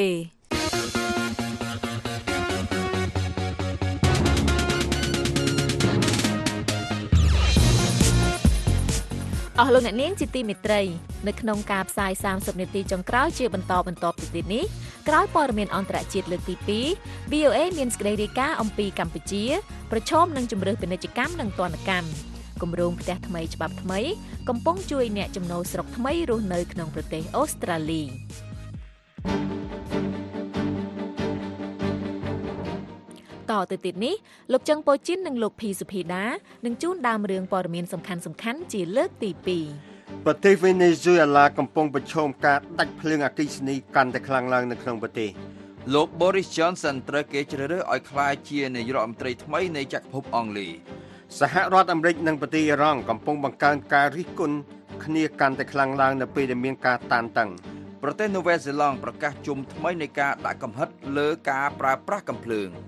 [SPEAKER 13] អស់លោកអ្នកនាងជាទីមេត្រីនៅក្នុងការផ្សាយ30នាទីចុងក្រោយជាបន្តទៅទៀតនេះក្រោយព័ត៌មានអន្តរជាតិលើកទី2 VOA មានសេចក្តីរាយការណ៍អំពីកម្ពុជាប្រឈមនឹងជំរើសពាណិជ្ជកម្មនិងទណ្ឌកម្មគម្រោងផ្ទះថ្មីច្បាប់ថ្មីកំពុងជួយអ្នកចំណូលស្រុកថ្មីរស់នៅក្នុងប្រទេសអូស្ត្រាលីតទៅទៀតនេះលោកចឹងប៉ូជីននិងលោកភីសុភីដានឹងជួនដើមរឿងព័ត៌មានសំខាន់ជាលើកទី2
[SPEAKER 4] ប្រទេសវេណេស៊ុយអេឡាកំពុងប្រឈមការដាច់ភ្លើងអគ្គិសនីកាន់តែខ្លាំងឡើងនៅក្នុងប្រទេស
[SPEAKER 5] លោក Boris Johnson ត្រូវគេជ្រើសរើសឲ្យក្លាយជានាយករដ្ឋមន្ត្រីថ្មីនៃចក្រភពអង់គ្លេស
[SPEAKER 4] សហរដ្ឋអាមេរិកនិងប្រទេសអ៊ីរ៉ង់កំពុងបង្កើនការរិះគន់គ្នាកាន់តែខ្លាំងឡើងនៅពេលដែលមានការតានតឹង
[SPEAKER 5] ប្រទេសនូវែលសេឡង់ប្រកាសជុំថ្មីនៃការដាក់កំហិតលើការប្រើប្រាស់កាំភ្លើង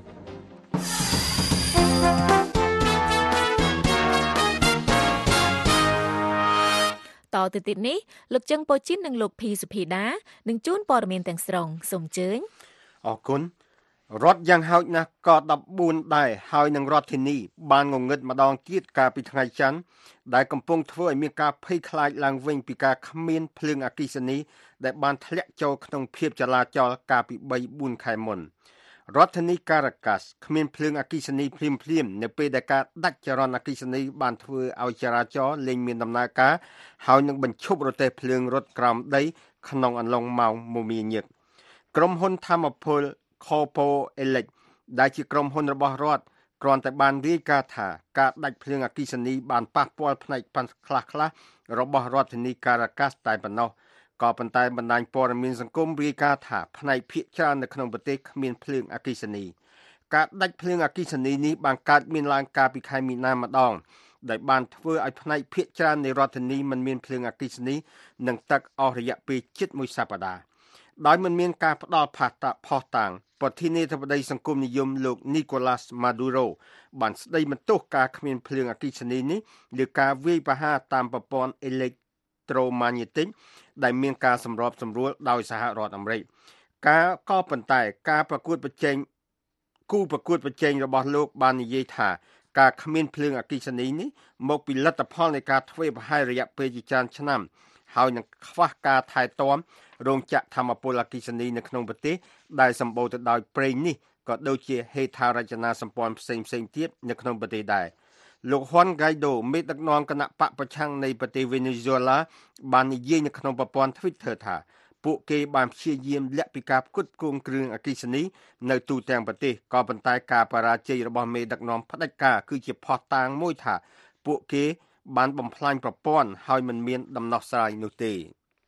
[SPEAKER 3] តទៅទៀតនេះលោកចឹងប៉ូជីននិងលោកភីសុភីដានឹងជួនព័ត៌មានទាំងស្រុងសូមអញ្ជើញ
[SPEAKER 4] អរគុណរដ្ឋយ៉ាងហោចណាស់ក៏14ដែរហើយនឹងរដ្ឋធានីបានងងឹតម្ដងទៀតកាលពីថ្ងៃច័ន្ទដែលកំពុងធ្វើឲ្យមានការភ័យខ្លាចឡើងវិញពីការគ្មានភ្លើងអគ្គិសនីដែលបានធ្លាក់ចូលក្នុងភាពចលាចលកាលពី 3-4 ខែមុនរដ្ឋធានីការ៉ាកាសគ្មានភ្លើងអគ្គិសនីភ្លាមនៅពេលដែលការដាច់ចរន្តអគ្គិសនីបានធ្វើឲ្យចរាចរណ៍លែងមានដំណើរការហើយនឹងបញ្ឈប់រទេះភ្លើងរត់ក្រោមដីក្នុងអំឡុងម៉ោងមមាញឹកក្រុមហ៊ុនថាមពល Corpo Elect ដែលជាក្រុមហ៊ុនរបស់រដ្ឋគ្រាន់តែបានរាយការណ៍ថាការដាច់ភ្លើងអគ្គិសនីបានប៉ះពាល់ផ្នែកខ្លះរបស់រដ្ឋធានីការ៉ាកាសតែប៉ុណ្ណោះក៏ប៉ុន្តែបណ្ដាញព័ត៌មានសង្គមរាយការណ៍ថាផ្នែកភាគច្រើននៅក្នុងប្រទេសគ្មានភ្លើងអគ្គិសនីការដាច់ភ្លើងអគ្គិសនីនេះបានកើតមានឡើងកាលពីខែមីនាម្ដងដែលបានធ្វើឲ្យផ្នែកភាគច្រើននៃរដ្ឋធានីមិនមានភ្លើងអគ្គិសនីនិងទឹកអស់រយៈពេលជិត1សប្តាហ៍ដោយមិនមានការផ្ដល់ផាសតាងប្រធានាធិបតីសង្គមនិយមលោក Nicolas Maduro បានស្ដីបន្ទោសការគ្មានភ្លើងអគ្គិសនីនេះលើការវាយប្រហារតាមប្រព័ន្ធអេឡិចត្រូម៉ាញ៉េទិកដែលមានការសម្របសម្រួលដោយសហរដ្ឋអាមេរិកក៏ប៉ុន្តែការប្រកួតប្រជែងរបស់លោកបាននិយាយថាការគ្មានភ្លើងអគ្គិសនីនេះមកពីលទ្ធផលនៃការធ្វើប្រហែលរយៈពេលជាច្រើនឆ្នាំហើយនឹងខ្វះការថែទាំរោងចក្រថាមពលអគ្គិសនីនៅក្នុងប្រទេសដែលសម្បូរទៅដោយប្រេងនេះក៏ដូចជាហេដ្ឋារចនាសម្ព័ន្ធផ្សេងទៀតនៅក្នុងប្រទេសដែរលោក Juan Guaido មេដឹកនាំគណៈបកប្រឆាំងនៃប្រទេសវេណេស៊ុយអេឡាបាននិយាយនៅក្នុងប្រព័ន្ធ Twitter ថាពួកគេបានព្យាយាមលាក់ពីការផ្គត់ផ្គង់គ្រឿងអគ្គិសនីនៅទូទាំងប្រទេសក៏ប៉ុន្តែការបរាជ័យរបស់មេដឹកនាំផ្ដាច់ការគឺជាភស្តុតាងមួយថាពួកគេបានបំផ្លាញប្រព័ន្ធហើយមិនមានដំណោះស្រាយនោះទេ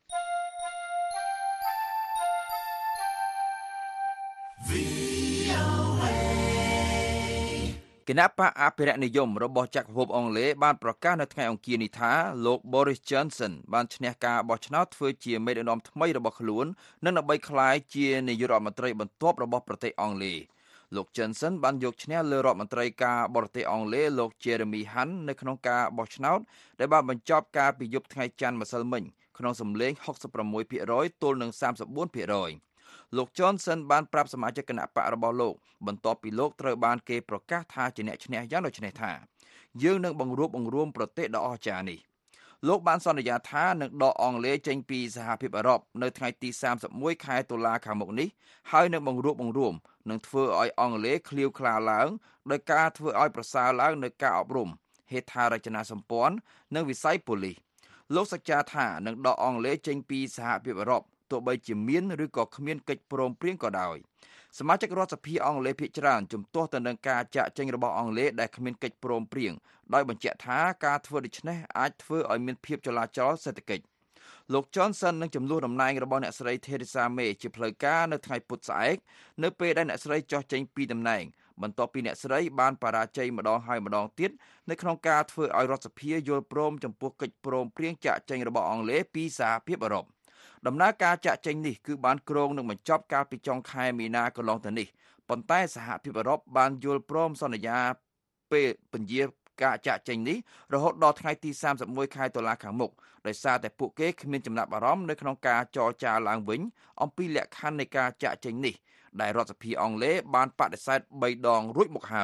[SPEAKER 5] គណៈបកអភិរក្សនិយមរបស់ចក្រភពអង់គ្លេសបានប្រកាសនៅថ្ងៃអង្គារនេះថាលោក Boris Johnson បានឈ្នះការបោះឆ្នោតធ្វើជាមេដឹកនាំថ្មីរបស់ខ្លួននិងដើម្បីក្លាយជានាយករដ្ឋមន្ត្រីបន្ទាប់របស់ប្រទេសអង់គ្លេសលោក Johnson បានយកឈ្នះលើរដ្ឋមន្ត្រីការបរទេសអង់គ្លេសលោក Jeremy Hunt នៅក្នុងការបោះឆ្នោតដែលបានបញ្ចប់ការពីយប់ថ្ងៃច័ន្ទម្សិលមិញក្នុងសម្លេង 66% ទល់នឹង 34%លោក Johnson បានប្រាប់សមាជិកគណៈបករបស់លោកបន្ទាប់ពីលោកត្រូវបានគេប្រកាសថាជាអ្នកឈ្នះយ៉ាងដូចនេះថាយើងនឹងបង្រួបបង្រួមប្រទេសដ៏អស្ចារ្យនេះលោកបានសន្យាថានឹងដកអង់គ្លេសចេញពីសហភាពអឺរ៉ុបនៅថ្ងៃទី31ខែតុលាខាងមុខនេះហើយនឹងបង្រួបបង្រួមនឹងធ្វើឲ្យអង់គ្លេសឃ្លាវខ្លាឡើងដោយការធ្វើឲ្យប្រសើរឡើងនៅការអប់រំហេដ្ឋារចនាសម្ព័ន្ធនិងវិស័យប៉ូលីសលោកសច្ចាថានឹងដកអង់គ្លេសចេញពីសហភាពអឺរ៉ុបទោះបីជាមានឬក៏គ្មានកិច្ចព្រមព្រៀងក៏ដោយសមាជិករដ្ឋសភាអង់គ្លេសភាគច្រើនជំទាស់ទៅនឹងការចាកចេញរបស់អង់គ្លេសដែលគ្មានកិច្ចព្រមព្រៀងដោយបញ្ជាក់ថាការធ្វើដូច្នេះអាចធ្វើឲ្យមានភាពចលាចលសេដ្ឋកិច្ចលោក Johnson នឹងចំនួនតំណែងរបស់អ្នកស្រី Theresa May ជាផ្លូវការនៅថ្ងៃពុធស្អែកនៅពេលដែលអ្នកស្រីចុះចេញពីតំណែងបន្ទាប់ពីអ្នកស្រីបានបរាជ័យម្ដងហើយម្ដងទៀតនៅក្នុងការធ្វើឲ្យរដ្ឋសភាយល់ព្រមចំពោះកិច្ចព្រមព្រៀងចាក់ចេញរបស់អង់គ្លេសពីសហភាពអឺរ៉ុបដំណើរការចាក់ចេញនេះគឺបានគ្រោងនឹងបញ្ចប់កាលពីចុងខែមីនាកន្លងទៅនេះប៉ុន្តែសហភាពអឺរ៉ុបបានយល់ព្រមសន្យាពេលពន្យាការចាក់ចេញនេះរហូតដល់ថ្ងៃទី31ខែតុលាខាងមុខដោយសារតែពួកគេគ្មានចំណាប់អារម្មណ៍នៅក្នុងការចរចាឡើងវិញអំពីលក្ខខណ្ឌនៃការចាក់ចេញនេះដែលរដ្ឋសភាអង់គ្លេសបានបដិសេធ3ដងរួចមកហើយ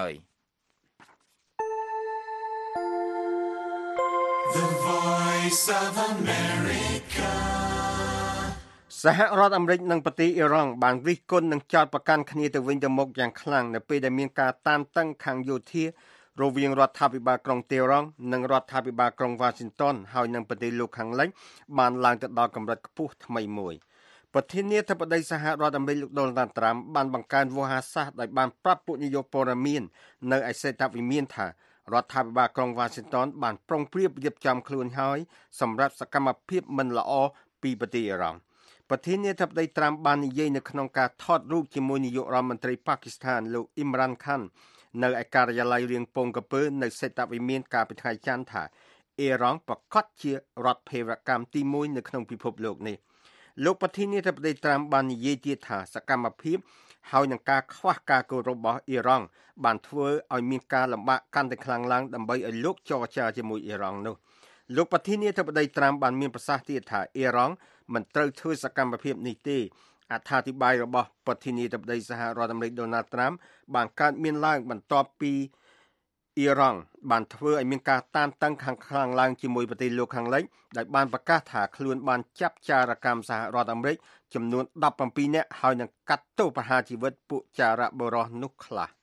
[SPEAKER 2] The Voice of America
[SPEAKER 4] សហរដ្ឋអាមេរិកនិងប្រទេសអ៊ីរ៉ង់បានរិះគន់និងចោទប្រកាន់គ្នាទៅវិញទៅមកយ៉ាងខ្លាំងនៅពេលដែលមានការតានតឹងខាងយោធារវាងរដ្ឋាភិបាលក្រុងតេហ៍រ៉ង់និងរដ្ឋាភិបាលក្រុងវ៉ាស៊ីនតោនហើយនិងប្រទេសលោកខាងលិចបានឡើងទៅដល់កម្រិតខ្ពស់ថ្មីមួយប្រធានាធិបតីសហរដ្ឋអាមេរិកលោក Donald Trump បានបង្កើនវោហារសាស្ត្រដោយបានប្រាប់ពួកនាយកព័ត៌មាននៅឯសេតវិមានថារដ្ឋាភិបាលក្រុងវ៉ាស៊ីនតោនបានប្រុងប្រៀបរៀបចំខ្លួនហើយសម្រាប់សកម្មភាពមិនល្អពីប្រទេសអ៊ីរ៉ង់ប្រធានាធិបតី Trump បាននិយាយនៅក្នុងការថតរូបជាមួយនាយករដ្ឋមន្ត្រីប៉ាគីស្ថានលោក Imran Khan នៅឯការិយាល័យរៀងពងកពើនៅសេតវិមានកាលពីថ្ងៃច័ន្ទថាអ៊ីរ៉ង់ប្រកាសជារដ្ឋភេរវកម្មទី1នៅក្នុងពិភពលោកនេះលោកប្រធានាធិបតី Trump បាននិយាយទៀតថាសកម្មភាពហើយនឹងការខ្វះការគោរពរបស់អ៊ីរ៉ង់បានធ្វើឲ្យមានការលំបាកកាន់តែខ្លាំងឡើងដើម្បីឲ្យលោកចរចាជាមួយអ៊ីរ៉ង់នោះលោកប្រធានាធិបតី Trump បានមានប្រសាសន៍ទៀតថាអ៊ីរ៉ង់មិនត្រូវធ្វើសកម្មភាពនេះទេអត្ថាធិប្បាយរបស់ប្រធានាធិបតីសហរដ្ឋអាមេរិក Donald Trump បានកើតមានឡើងបន្ទាប់ពីអ៊ីរ៉ង់បានធ្វើឲ្យមានការតានតឹងខាងខ្លាំងឡើងជាមួយប្រទេសលោកខាងលិចដែលបានប្រកាសថាខ្លួនបានចាប់ចារកម្មសហរដ្ឋអាមេរិកចំនួន17នាក់ហើយនឹងកាត់ទោសប្រហារជីវិតពួកចារបុរសនោះខ្លះ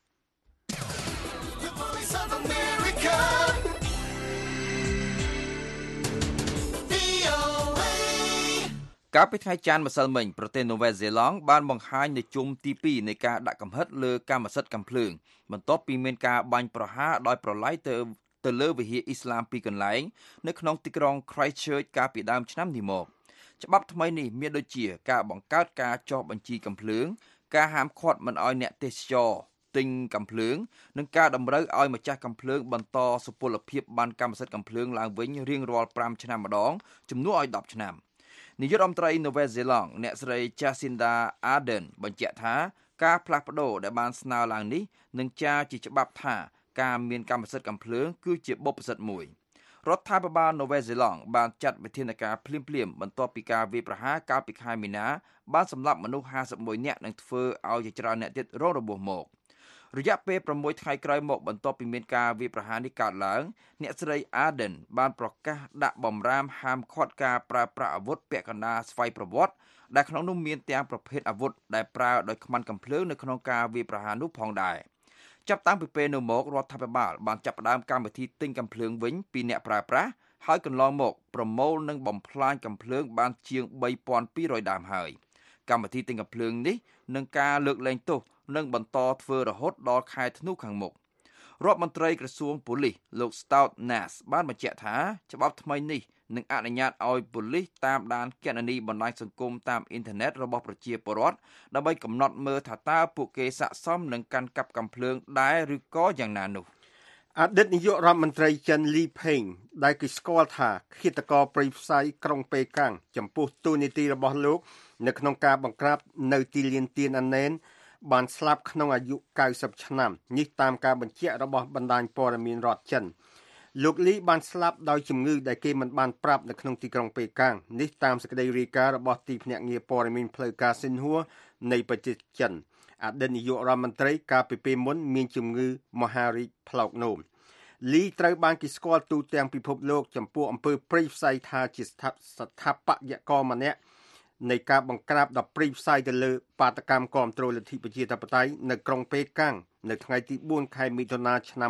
[SPEAKER 5] កាលពីថ្ងៃច័ន្ទម្សិលមិញប្រទេសនូវែលសេឡង់បានបង្ហាញនៅជុំទី2នៃការដាក់កំហិតលើកម្មសិទ្ធិកាំភ្លើងបន្ទាប់ពីមានការបាញ់ប្រហារដោយប្រឡាយទៅលើវិហារអ៊ីស្លាមពីរកន្លែងនៅក្នុងទីក្រុង Christchurch កាលពីដើមឆ្នាំនេះមកច្បាប់ថ្មីនេះមានដូចជាការបង្កើតការចុះបញ្ជីកាំភ្លើងការហាមឃាត់មិនឲ្យអ្នកទេសចរទិញកាំភ្លើងនិងការតម្រូវឲ្យម្ចាស់កាំភ្លើងបន្តសុពលភាពបានកម្មសិទ្ធិកាំភ្លើងឡើងវិញរៀងរាល់5ឆ្នាំម្ដងជំនួសឲ្យ10ឆ្នាំនាយករដ្ឋមន្ត្រីនូវែលសេឡង់អ្នកស្រី Jacinda Ardern បញ្ជាក់ថាការផ្លាស់ប្ដូរដែលបានស្នើឡើងនេះនឹងចារជាច្បាប់ថាការមានកម្មសិទ្ធិកាំភ្លើងគឺជាបុព្វសិទ្ធិមួយរដ្ឋាភិបាលនូវែលសេឡង់បានចាត់វិធានការភ្លាមៗបន្ទាប់ពីការវាយប្រហារកាលពីខែមីនាបានសម្លាប់មនុស្ស51នាក់និងធ្វើឲ្យជាច្រើនអ្នកទៀតរងរបួសមករយៈពេល6ថ្ងៃក្រោយមកបន្ទាប់ពីមានការវាយប្រហារនេះកើតឡើងអ្នកស្រី Ardern បានប្រកាសដាក់បំរាមហាមឃាត់ការប្រើប្រាស់អាវុធពាក់កណ្ដាលស្វ័យប្រវត្តិដែលក្នុងនោះមានទាំងប្រភេទអាវុធដែលប្រើដោយខ្មាន់កាំភ្លើងនៅក្នុងការវាយប្រហារនោះផងដែរចាប់តាំងពីពេលនោះមករដ្ឋាភិបាលបានចាប់ផ្ដើមកម្មវិធីទិញកាំភ្លើងវិញពីអ្នកប្រើប្រាស់ហើយកន្លងមកប្រមូលនិងបំផ្លាញកាំភ្លើងបានជាង 3200 ដើមហើយកម្មវិធីទិញកាំភ្លើងនេះនឹងការលើកលែងទោសនឹងបន្តធ្វើរហូតដល់ខែធ្នូខាងមុខរដ្ឋមន្ត្រីក្រសួងប៉ូលីសលោក Stout Nass បានបញ្ជាក់ថាច្បាប់ថ្មីនេះនឹងអនុញ្ញាតឲ្យប៉ូលីសតាមដានគណនីបណ្ដាញសង្គមតាមអ៊ីនធឺណិតរបស់ប្រជាពលរដ្ឋដើម្បីកំណត់មើលថាតើពួកគេស័ក្តិសមនឹងកាន់កាប់កាំភ្លើងដែរឬក៏យ៉ាងណានោះ
[SPEAKER 4] អតីតនាយករដ្ឋមន្ត្រីចិនលីផេងដែលគេស្គាល់ថាឃាតករព្រៃផ្សៃក្រុងប៉េកាំងចំពោះទូនីតិរបស់លោកនៅក្នុងការបង្ក្រាបនៅទីលានទៀនអានែនបានស្លាប់ក្នុងអាយុ90ឆ្នាំនេះតាមការបញ្ជាក់របស់បណ្ដាញព័ត៌មានរដ្ឋចិនលោកលីបានស្លាប់ដោយជំងឺដែលគេមិនបានប្រាប់នៅក្នុងទីក្រុងប៉េកាំងនេះតាមសេចក្តីរាយការណ៍របស់ទីភ្នាក់ងារព័ត៌មានផ្លូវការស៊ីនហួរនៃប្រទេសចិនអតីតនាយករដ្ឋមន្ត្រីកាលពីពេលមុនមានជំងឺមហារីកផ្លោកនោមលីត្រូវបានគេស្គាល់ទូទាំងពិភពលោកចំពោះអំពើព្រៃផ្សៃថាជាស្ថាបត្យករម្នាក់នៃការបង្ក្រាបដល់ព្រៃផ្សៃទៅលើបាតកម្មគាំទ្រលទ្ធិប្រជាធិបតេយ្យនៅក្រុងប៉េកាំងនៅថ្ងៃទី4ខែមិថុនាឆ្នាំ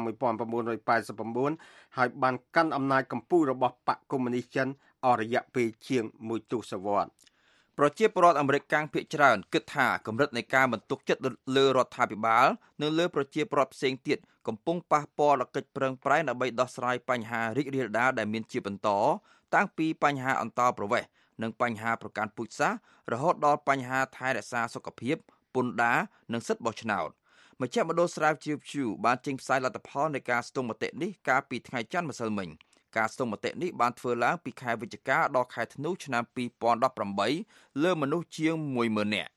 [SPEAKER 4] 1989ហើយបានកាន់អំណាចកំពូលរបស់បកកុម្មុយនីសចិនអស់រយៈពេលជាង1ទសវត្សរ៍
[SPEAKER 5] ប្រជាពលរដ្ឋអាមេរិកកាំងភាគច្រើនគិតថាកម្រិតនៃការបន្ទុកចិត្តលើរដ្ឋាភិបាលនិងលើប្រជាពលរដ្ឋផ្សេងទៀតកំពុងប៉ះពាល់ដល់កិច្ចប្រឹងប្រែងដើម្បីដោះស្រាយបញ្ហារីករាលដាលដែលមានជាបន្តតាំងពីបញ្ហាអន្តោប្រវេសន៍និងបញ្ហាប្រកាន់ពូជសាសន៍រហូតដល់បញ្ហាថែរក្សាសុខភាពពន្ធដារនិងសិទ្ធិបោះឆ្នោតមជ្ឈមណ្ឌលស្រាវជ្រាវ Pew បានចេញផ្សាយលទ្ធផលនៃការស្ទង់មតិនេះកាលពីថ្ងៃច័ន្ទម្សិលមិញការស្ទង់មតិនេះបានធ្វើឡើងពីខែវិច្ឆិកាដល់ខែធ្នូឆ្នាំ2018លើមនុស្សជាង 10,000 នាក់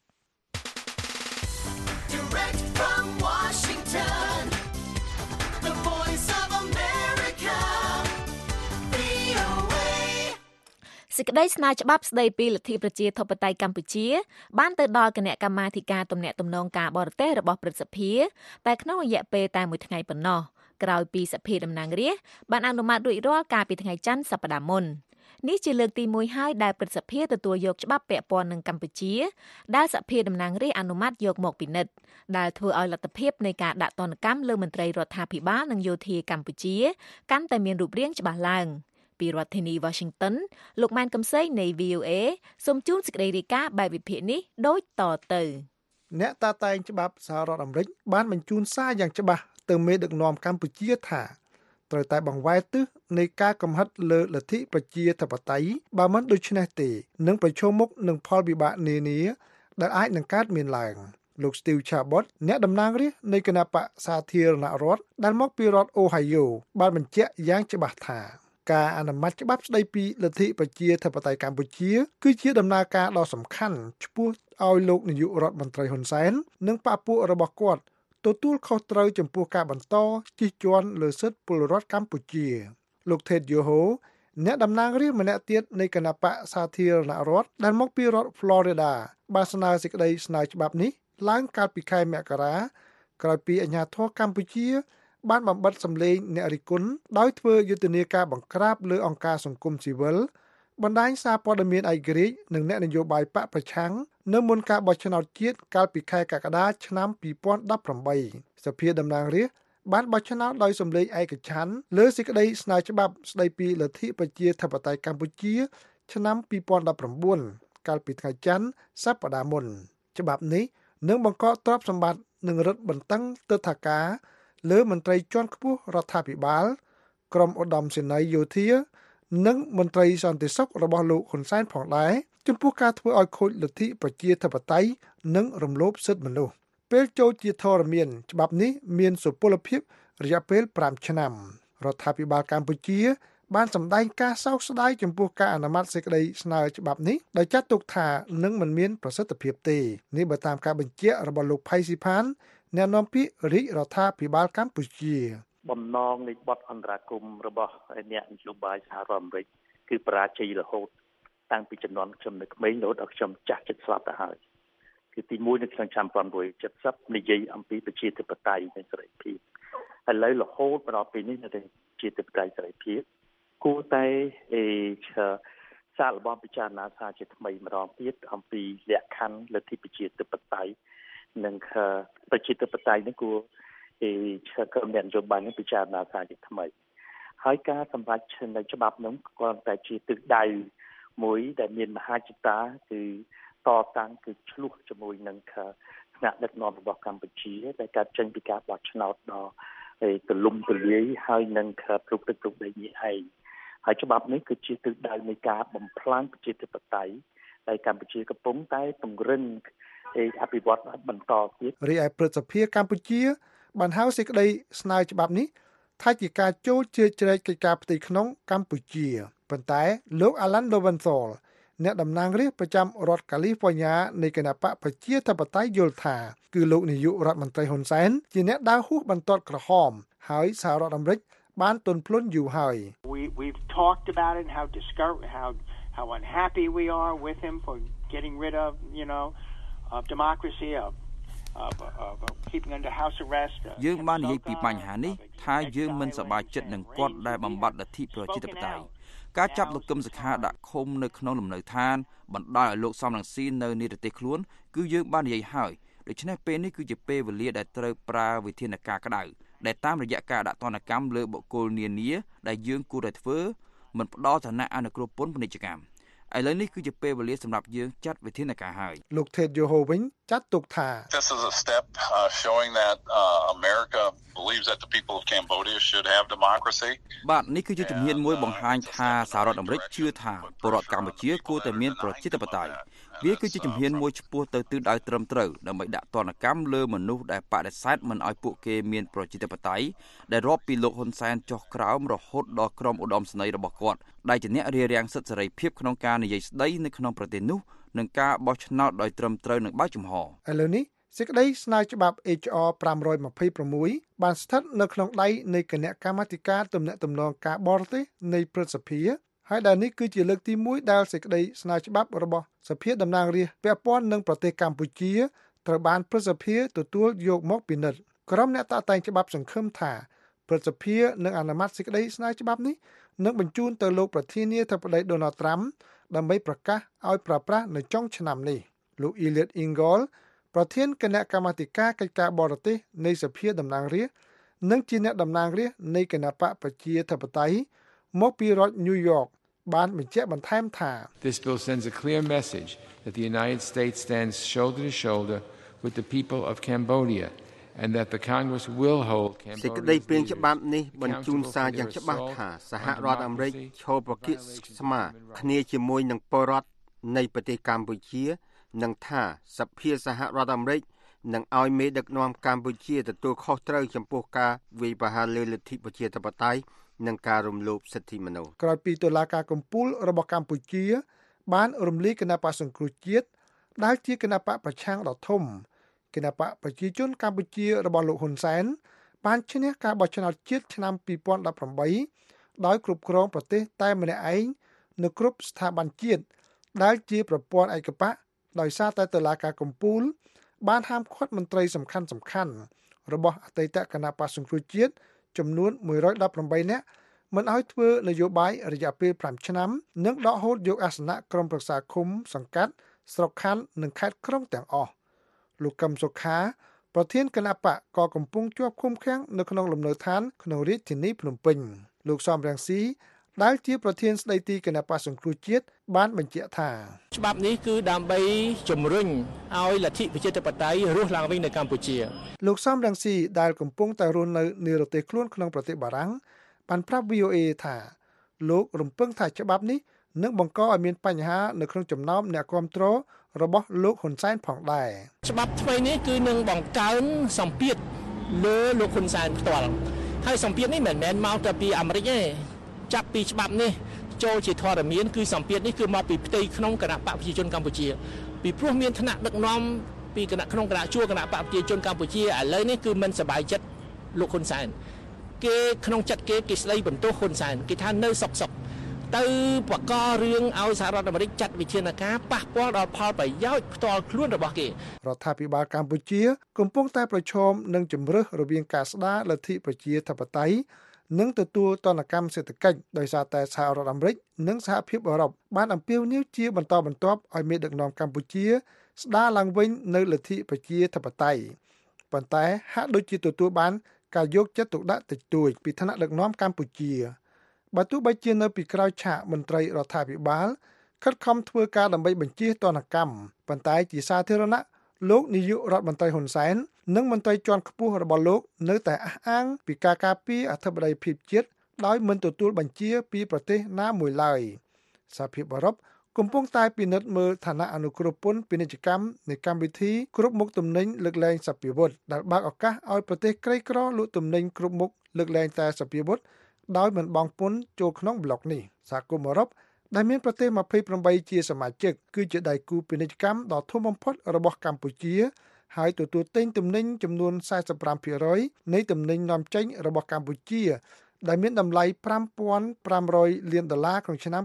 [SPEAKER 3] សេចក្តីស្នើច្បាប់ស្តីពីលទ្ធិប្រជាធិបតេយ្យកម្ពុជាបានទៅដល់គណៈកម្មាធិការទំនាក់ទំនងការបរទេសរបស់ព្រឹទ្ធសភាតែក្នុងរយៈពេលតែមួយថ្ងៃប៉ុណ្ណោះក្រោយពីសភាតំណាងរាស្ត្របានអនុម័តរួចរាល់កាលពីថ្ងៃច័ន្ទសប្តាហ៍មុននេះជាលើកទី1ហើយដែលព្រឹទ្ធសភាទទួលយកច្បាប់ពាក់ព័ន្ធនឹងកម្ពុជាដែលសភាតំណាងរាស្ត្រអនុម័តយកមកពិនិត្យដែលធ្វើឲ្យលទ្ធភាពនៃការដាក់ទណ្ឌកម្មលើមន្ត្រីរដ្ឋាភិបាលនិងយោធាកម្ពុជាកាន់តែមានរូបរាងច្បាស់ឡើងពីរដ្ឋធានី Washington លោកម៉ែនកំសីនៃ VOA សូមជូនសេចក្តីរាយការណ៍បែបវិភាគនេះដូចតទៅ
[SPEAKER 14] អ្នកតាតែងច្បាប់សហរដ្ឋអាមេរិកបានបញ្ជូនសារយ៉ាងច្បាស់ទៅមេដឹកនាំកម្ពុជាថាត្រូវតែបង្វែរទិសនៃការកំហិតលើលទ្ធិប្រជាធិបតេយ្យបើមិនដូច្នេះទេនឹងប្រឈមមុខនឹងផលវិបាកនានាដែលអាចនឹងកើតមានឡើងលោក Steve Chabot អ្នកតំណាងរាស្ត្រនៃគណបក្សសាធារណរដ្ឋដែលមកពីរដ្ឋ Ohio បានបញ្ជាក់យ៉ាងច្បាស់ថាការអនុម័តច្បាប់ស្តីពីលទ្ធិប្រជាធិបតេយ្យកម្ពុជាគឺជាដំណើរការដ៏សំខាន់ឆ្ពោះឲ្យលោកនាយករដ្ឋមន្ត្រីហ៊ុនសែននិងបព្វពួករបស់គាត់ទទួលខុសត្រូវចំពោះការបន្តជិះជាន់លើសិទ្ធិពលរដ្ឋកម្ពុជាលោក Ted Yoho អ្នកតំណាងរាស្ត្រម្នាក់ទៀតនៃគណបក្សសាធារណរដ្ឋដែលមកពីរដ្ឋ Florida បានស្នើសេចក្តីស្នើច្បាប់នេះឡើងកាលពីខែមករាក្រោយពីអាជ្ញាធរកម្ពុជាបានបំបិទសម្លេងអ្នករិះគន់ដោយធ្វើយុទ្ធនាការបង្ក្រាបលើអង្គការសង្គមស៊ីវិលបណ្ដាញសារព័ត៌មានឯករាជ្យនិងអ្នកនយោបាយបកប្រឆាំងនៅមុនការបោះឆ្នោតជាតិកាលពីខែកក្កដាឆ្នាំ2018សភាតំណាងរាស្ត្របានបោះឆ្នោតដោយសម្លេងឯកច្ឆន្ទលើសេចក្តីស្នើច្បាប់ស្តីពីលទ្ធិប្រជាធិបតេយ្យកម្ពុជាឆ្នាំ2019កាលពីថ្ងៃច័ន្ទសប្តាហ៍មុនច្បាប់នេះនឹងបង្កកទ្រព្យសម្បត្តិនិងរឹតបន្តឹងទិដ្ឋាការលើមន្ត្រីជាន់ខ្ពស់រដ្ឋាភិបាលក្រុមឧត្តមសេនីយ៍យោធានិងមន្ត្រីសន្តិសុខរបស់លោកហ៊ុនសែនផងដែរចំពោះការធ្វើឲ្យខូចលទ្ធិប្រជាធិបតេយ្យនិងរំលោភសិទ្ធិមនុស្សពេលចូលជាធរមានច្បាប់នេះមានសុពលភាពរយៈពេល5ឆ្នាំរដ្ឋាភិបាលកម្ពុជាបានសម្ដែងការសោកស្ដាយចំពោះការអនុម័តសេចក្តីស្នើច្បាប់នេះដោយចាត់ទុកថានឹងមិនមានប្រសិទ្ធភាពទេនេះបើតាមការបញ្ជាក់របស់លោកផៃស៊ីផានអ្នកនាំពាក្យរាជរដ្ឋាភិបាលកម្ពុជា
[SPEAKER 15] បំណងនៃបទអន្តរាគមន៍របស់អ្នកនយោបាយសហរដ្ឋអាមេរិកគឺបរាជ័យរហូតតាំងពីជំនាន់ខ្ញុំនៅក្មេងរហូតដល់ខ្ញុំចាស់ជិតស្លាប់ទៅហើយគឺទី1នៅក្នុងឆ្នាំ1970និយាយអំពីប្រជាធិបតេយ្យនិងសេរីភាពឥឡូវរហូតដល់ពេលនេះនៅតែជាធិបតេយ្យសេរីភាពគួរតែសាកល្បងពិចារណាសារជាថ្មីម្ដងទៀតអំពីលក្ខខណ្ឌលទ្ធិប្រជាធិបតេយ្យនិងប្រជាធិបតេយ្យនេះគួរក្រុមអ្នកនយោបាយនេះពិចារណាសារជាថ្មីហើយការសម្រេចនៅច្បាប់នោះគ្រាន់តែជាទិសដៅមួយដែលមានមហាចិត្តតាគឺតតាំងគឺឆ្លោះជាមួយនឹងថ្នាក់ដឹកនាំរបស់កម្ពុជាដែលកើតចេញពីការបោះឆ្នោតដ៏ទលំទលាយហើយនឹងគ្រប់ទឹកគ្រប់ដីនេះឯងហើយច្បាប់នេះគឺជាទិសដៅនៃការបំផ្លាញប្រជាធិបតេយ្យដែលកម្ពុជាកំពុងតែពង្រឹងអភិវឌ្ឍបន្តទៀត
[SPEAKER 14] រីឯព្រឹទ្ធសភាកម្ពុជាបានហៅសេចក្តីស្នើច្បាប់នេះថាជាការចូលជ្រៀតជ្រែកកិច្ចការផ្ទៃក្នុងកម្ពុជាប៉ុន្តែលោក Alan Lowenthal អ្នកតំណាងរាស្ត្រប្រចាំរដ្ឋកាលីហ្វ័រញ៉ានៃគណបក្សប្រជាធិបតេយ្យយល់ថាគឺលោកនាយករដ្ឋមន្ត្រីហ៊ុនសែនជាអ្នកដើរហួសបន្ទាត់ក្រហមហើយសហរដ្ឋអាមេរិកបានទន់ភ្លន់យូរហើយ
[SPEAKER 16] We've talked about it and how unhappy we are with him for getting rid of democracy of keeping under house arrest
[SPEAKER 5] យើងបាននិយាយពីបញ្ហានេះថាយើងមិនសប្បាយចិត្តនឹងគាត់ដែលបំបត្តិលទ្ធិប្រជាធិបតេយ្យការចាប់លោកកឹមសុខាដាក់ឃុំនៅក្នុងលំនៅឋានបណ្ដោយឲ្យលោកសំរងស៊ីនៅនិរទេសខ្លួនគឺយើងបាននិយាយហើយដូច្នេះពេលនេះគឺជាពេលវេលាដែលត្រូវប្រើវិធានការក្តៅដែលតាមរយៈការដាក់ទណ្ឌកម្មលើបុគ្គលនានាដែលយើងគួរតែធ្វើមិនផ្ដល់ឋានៈអនុគ្រោះពន្ធពាណិជ្ជកម្មឥឡូវនេះគឺជាពេលវេលាសម្រាប់យើងចាត់វិធានការហើយ
[SPEAKER 14] លោក Ted Yoho វិញចាត់ទុកថា
[SPEAKER 17] This is a step showing that America believes that the people of Cambodia should have democracy.
[SPEAKER 5] បាទនេះគឺជាជំហានមួយបង្ហាញថាសហរដ្ឋអាមេរិកជឿថាពលរដ្ឋកម្ពុជាគួរតែមានប្រជាធិបតេយ្យវាគឺជាជំហានមួយឆ្ពោះទៅទិសដៅត្រឹមត្រូវដើម្បីដាក់ទណ្ឌកម្មលើមនុស្សដែលបដិសេធមិនឲ្យពួកគេមានប្រជាធិបតេយ្យដែលរាប់ពីលោកហ៊ុនសែនចុះក្រោមរហូតដល់ក្រុមឧត្តមសេនីយ៍របស់គាត់ដែលជាអ្នករារាំងសិទ្ធិសេរីភាពក្នុងការនិយាយស្ដីនៅក្នុងប្រទេសនោះនិងការបោះឆ្នោតដោយត្រឹមត្រូវនិងបើកចំហឥ
[SPEAKER 14] ឡូវនេះសេចក្តីស្នើច្បាប់ HR 526បានស្ថិតនៅក្នុងដៃនៃគណៈកម្មាធិការទំនាក់ទំនងការបរទេសនៃព្រឹទ្ធសភាហើយដែលនេះគឺជាលើកទី1ដែលសេចក្តីស្នើច្បាប់របស់សភាតំណាងរាស្ត្រពាក់ព័ន្ធនឹងប្រទេសកម្ពុជាត្រូវបានព្រឹទ្ធសភាទទួលយកមកពិនិត្យក្រុមអ្នកតាក់តែងច្បាប់សង្ឃឹមថាព្រឹទ្ធសភានឹងអនុម័តសេចក្តីស្នើច្បាប់នេះនឹងបញ្ជូនទៅលោកប្រធានាធិបតី Donald Trump ដើម្បីប្រកាសឲ្យប្រើប្រាស់នៅចុងឆ្នាំនេះលោក Eliot Engel ប្រធានគណៈកម្មាធិការកិច្ចការបរទេសនៃសភាតំណាងរាស្ត្រនិងជាអ្នកតំណាងរាស្ត្រនៃគណៈបកប្រជាធិបតេយ្យមកពីរដ្ឋ New York បានបញ្ជាក់បន្ថែមថា
[SPEAKER 18] This bill sends a clear message that the United States stands shoulder to shoulder with the people of Cambodia and that the Congress will hold Cambodia
[SPEAKER 4] សេចក្តីព្រាងច្បាប់នេះបញ្ជូនសារយ៉ាងច្បាស់ថាសហរដ្ឋអាមេរិកឈរប្រកៀកស្មាគ្នាជាមួយនឹងពលរដ្ឋនៃប្រទេសកម្ពុជានិងថាសភាសហរដ្ឋអាមេរិកនឹងឲ្យមេដឹកនាំកម្ពុជាទទួលខុសត្រូវចំពោះការវាយប្រហារលើលទ្ធិប្រជាធិបតេយ្យនិងការរំលោភសិទ្ធិមនុស្សក្រោយពីតុលាការកំពូលរបស់កម្ពុជាបានរំលាយគណៈបក្សសង្គ្រោះជាតិដែលជាគណៈបកប្រឆាំងដ៏ធំគណៈបកប្រជាជនកម្ពុជារបស់លោកហ៊ុនសែនបានឈ្នះការបោះឆ្នោតជាតិឆ្នាំ2018ដោយគ្រប់គ្រងប្រទេសតែម្នាក់ឯងនៅគ្រប់ស្ថាប័នជាតិដែលជាប្រព័ន្ធឯកបកដោយសារតែតុលាការកំពូលបានហាមឃាត់មន្ត្រីសំខាន់របស់អតីតគណៈបក្សសង្គ្រោះជាតិចំនួន118នាក់មិនឲ្យធ្វើនយោបាយរយៈពេល5ឆ្នាំនិងដកហូតយកអាសនៈក្រុមប្រឹក្សាឃុំសង្កាត់ស្រុកខណ្ឌនិងខេត្តក្រុងទាំងអស់លោកកឹមសុខាប្រធានគណៈបកក៏កំពុងជាប់ឃុំឃាំងនៅក្នុងលំនៅឋានក្នុងរាជធានីភ្នំពេញលោកសំរងស៊ីដែលជាប្រធានស្ដីទីគណៈបក្សសង្គ្រោះជាតិបានបញ្ជាក់ថា
[SPEAKER 19] ច្បាប់នេះគឺដើម្បីជំរុញឲ្យលទ្ធិប្រជាធិបតេយ្យរស់ឡើងវិញនៅកម្ពុជា
[SPEAKER 14] លោកសំរងស៊ីដែលកំពុងតែរស់នៅនិរទេសខ្លួនក្នុងប្រទេសបារាំងបានប្រាប់ VOA ថាលោករំពឹងថាច្បាប់នេះនឹងបង្កឲ្យមានបញ្ហានៅក្នុងចំណោមអ្នកគាំទ្ររបស់លោកហ៊ុនសែនផងដែរ
[SPEAKER 19] ច្បាប់ថ្មីនេះគឺនឹងបង្កើនសម្ពាធលើលោកហ៊ុនសែនផ្ទាល់ហើយសម្ពាធនេះមិនមែនមកតែពីអាមេរិកទេចាប់ពីច្បាប់នេះចូលជាធរមានគឺសម្ពាធនេះគឺមកពីផ្ទៃក្នុងគណៈបកប្រជាជនកម្ពុជាពីព្រោះមានឋានៈដឹកនាំពីគណៈក្នុងគណៈជួរគណៈបកប្រជាជនកម្ពុជាឥឡូវនេះគឺមិនសប្បាយចិត្តលោកហ៊ុនសែនគេក្នុងចិត្តគេស្ដីបន្ទោសហ៊ុនសែនគេថានៅសុកទៅបកករឿងឲ្យសហរដ្ឋអាមេរិកចាត់វិធានការប៉ះពាល់ដល់ផលប្រយោជន៍ផ្ទាល់ខ្លួនរបស់គេ
[SPEAKER 14] រដ្ឋាភិបាលកម្ពុជាកំពុងតែប្រឈមនឹងជម្រើសរវាងការស្ដារលទ្ធិប្រជាធិបតេយ្យនិងទទួលទណ្ឌកម្មសេដ្ឋកិច្ចដោយសារតែសហរដ្ឋអាមេរិកនិងសហភាពអឺរ៉ុបបានអំពាវនាវជាបន្តបន្ទាប់ឲ្យមេដឹកនាំកម្ពុជាស្ដារឡើងវិញនៅលទ្ធិប្រជាធិបតេយ្យប៉ុន្តែហាក់ដូចជាទទួលបានការយកចិត្តទុកដាក់តិចតួចពីឋានៈដឹកនាំកម្ពុជាបើទោះបីជានៅពីក្រោយឆាកមន្ត្រីរដ្ឋាភិបាលខិតខំធ្វើការដើម្បីបញ្ជៀសទណ្ឌកម្មប៉ុន្តែជាសាធារណៈលោកនាយករដ្ឋមន្ត្រីហ៊ុនសែននិងមន្ត្រីជាន់ខ្ពស់របស់លោកនៅតែអះអាងពីការការពារអធិបតេយ្យភាពជាតិដោយមិនទទួលបញ្ជាពីប្រទេសណាមួយឡើយសហភាពអឺរ៉ុបកំពុងតែពិនិត្យមើលឋានៈអនុគ្រោះពន្ធពាណិជ្ជកម្មនៃកម្មវិធីគ្រប់មុខទំនិញលើកលែងសព្វាវុធដែលបើកឱកាសឲ្យប្រទេសក្រីក្រលក់ទំនិញគ្រប់មុខលើកលែងតែសព្វាវុធដោយមិនបង់ពន្ធចូលក្នុងប្លុកនេះសហគមន៍អឺរ៉ុបដែលមានប្រទេស28ជាសមាជិកគឺជាដៃគូពាណិជ្ជកម្មដ៏ធំបំផុតរបស់កម្ពុជាហើយទទួលទិញទំនិញចំនួន 45% នៃទំនិញនាំចេញរបស់កម្ពុជាដែលមានតម្លៃ $5,500 លានក្នុងឆ្នាំ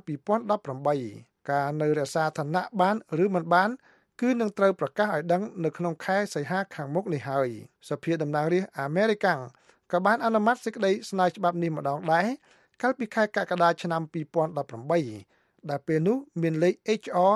[SPEAKER 14] 2018ការនៅរក្សាឋានៈបានឬមិនបានគឺនឹងត្រូវប្រកាសឲ្យដឹងនៅក្នុងខែសីហាខាងមុខនេះហើយសភាតំណាងរាស្ត្រអាមេរិកក៏បានអនុម័តសេចក្តីស្នើច្បាប់នេះម្ដងដែរកាលពីខែកក្កដាឆ្នាំ2018ដែលពេលនោះមានលេខ HR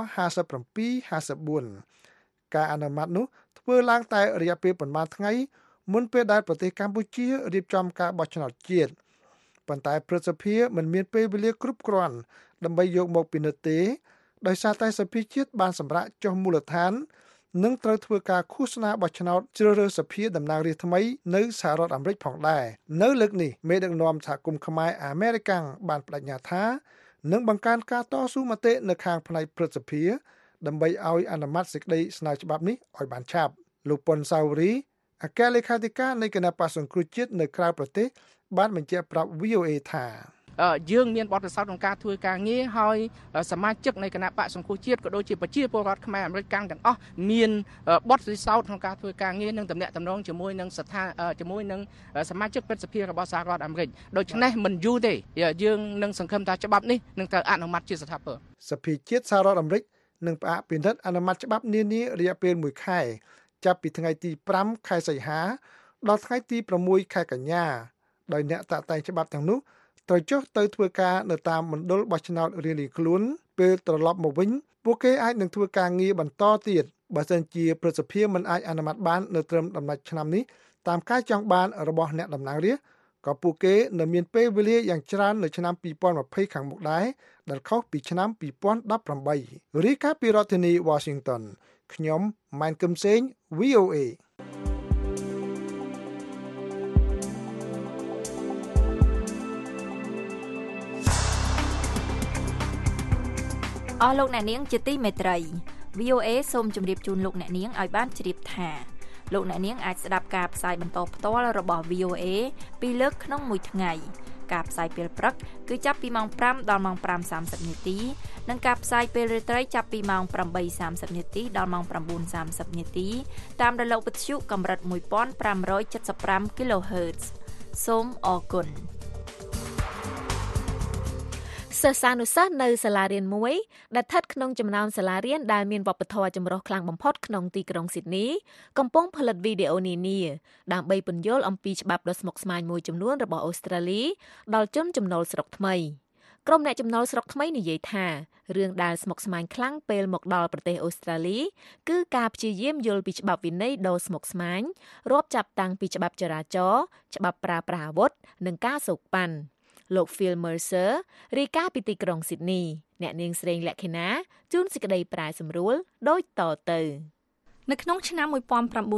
[SPEAKER 14] 5754ការអនុម័តនោះធ្វើឡើងតែរយៈពេលប្រមាណថ្ងៃមុនពេលដែលប្រទេសកម្ពុជារៀបចំការបោះឆ្នោតជាតិប៉ុន្តែព្រឹទ្ធសភាមិនមានពេលវេលាគ្រប់គ្រាន់ដើម្បីយកមកពិនិត្យទេដោយសារតែសភាជាតិបានសម្រេចចុះមូលដ្ឋាននឹងត្រូវធ្វើការឃោសនាបោះឆ្នោតជ្រើសរើសសភាតំណាងរាស្ត្រថ្មីនៅសហរដ្ឋអាមេរិកផងដែរនៅលើកនេះមេដឹកនាំសហគមន៍ខ្មែរអាមេរិកាំងបានបដិញ្ញាថានឹងបង្កើនការតស៊ូមតិនៅខាងផ្នែកព្រឹទ្ធសភាដើម្បីឲ្យអនុម័តសេចក្តីស្នើច្បាប់នេះឲ្យបានឆាប់លោកប៉ុនសាវរីអគ្គលេខាធិការនៃគណៈបក្សសង្គ្រោះជាតិនៅក្រៅប្រទេសបានបញ្ជាក់ប្រាប់ VOA ថា
[SPEAKER 20] យើងមានបទពិសោធន៍ក្នុងការធ្វើការងារហើយសមាជិកនៃគណៈបក្សសង្គ្រោះជាតិក៏ដូចជាប្រជាពលរដ្ឋខ្មែរអាមេរិកទាំងអស់មានបទពិសោធន៍ក្នុងការធ្វើការងារនិងទំនាក់ទំនងជាមួយនឹងសមាជិកព្រឹទ្ធសភារបស់សហរដ្ឋអាមេរិកដូច្នេះមិនយូរទេយើងនឹងសង្ឃឹមថាច្បាប់នេះនឹងត្រូវអនុម័តជាស្ថាពរ
[SPEAKER 14] សភាជាតិសហរដ្ឋអាមេរិកនឹងផ្អាកពិនិត្យអនុម័តច្បាប់នានារយៈពេល1ខែចាប់ពីថ្ងៃទី5ខែសីហាដល់ថ្ងៃទី6ខែកញ្ញាដោយអ្នកតាក់តែងច្បាប់ទាំងនោះត្រូវចុះទៅធ្វើការនៅតាមមណ្ឌលបោះឆ្នោតរៀងៗខ្លួនពេលត្រឡប់មកវិញពួកគេអាចនឹងធ្វើការងារបន្តទៀតបើសិនជាព្រឹទ្ធសភាមិនអាចអនុម័តបាននៅត្រឹមដំណាច់ឆ្នាំនេះតាមការចង់បានរបស់អ្នកតំណាងរាស្ត្រក៏ពួកគេនៅមានពេលវេលាយ៉ាងច្រើននៅឆ្នាំ2020ខាងមុខដែរដែលខុសពីឆ្នាំ2018រីកាពីរដ្ឋធានី Washington ខ្ញុំម៉ែនកឹមសេង VOA
[SPEAKER 3] អស់លោកអ្នកនាងជាទីមេត្រី VOA សូមជម្រាបជូនលោកអ្នកនាងឲ្យបានជ្រាបថាលោកអ្នកនាងអាចស្ដាប់ការផ្សាយបន្តផ្ទាល់របស់ VOA ពីរលើកក្នុងមួយថ្ងៃការផ្សាយពេលព្រឹកគឺចាប់ពីម៉ោង5ដល់ម៉ោង 5:30 នាទីនិងការផ្សាយពេលរាត្រីចាប់ពីម៉ោង 8:30 នាទីដល់ម៉ោង 9:30 នាទីតាមរលកវិទ្យុកម្រិត 1575 kHz សូមអរគុណសិស្សានុសិស្សនៅសាលារៀនមួយដែលស្ថិតក្នុងចំណោមសាលារៀនដែលមានវប្បធម៌ចម្រុះខ្លាំងបំផុតក្នុងទីក្រុងស៊ីដនីកំពុងផលិតវីដេអូនានាដើម្បីពន្យល់អំពីច្បាប់ដ៏ស្មុគស្មាញមួយចំនួនរបស់អូស្ត្រាលីដល់ជនចំណូលស្រុកថ្មីក្រុមអ្នកចំណូលស្រុកថ្មីនិយាយថារឿងដែលស្មុគស្មាញខ្លាំងពេលមកដល់ប្រទេសអូស្ត្រាលីគឺការព្យាយាមយល់ពីច្បាប់វិន័យដ៏ស្មុគស្មាញរាប់ចាប់តាំងពីច្បាប់ចរាចរណ៍ច្បាប់ប្រើប្រាស់អាវុធនិងការសូកប៉ាន់លោក Phil Mercer រាយការណ៍ពីទីក្រុងស៊ីដនីអ្នកនាងស្រីលក្ខិណាជួនសេចក្តីប្រែសម្រួលដូចតទៅនៅក្នុងឆ្នាំ1949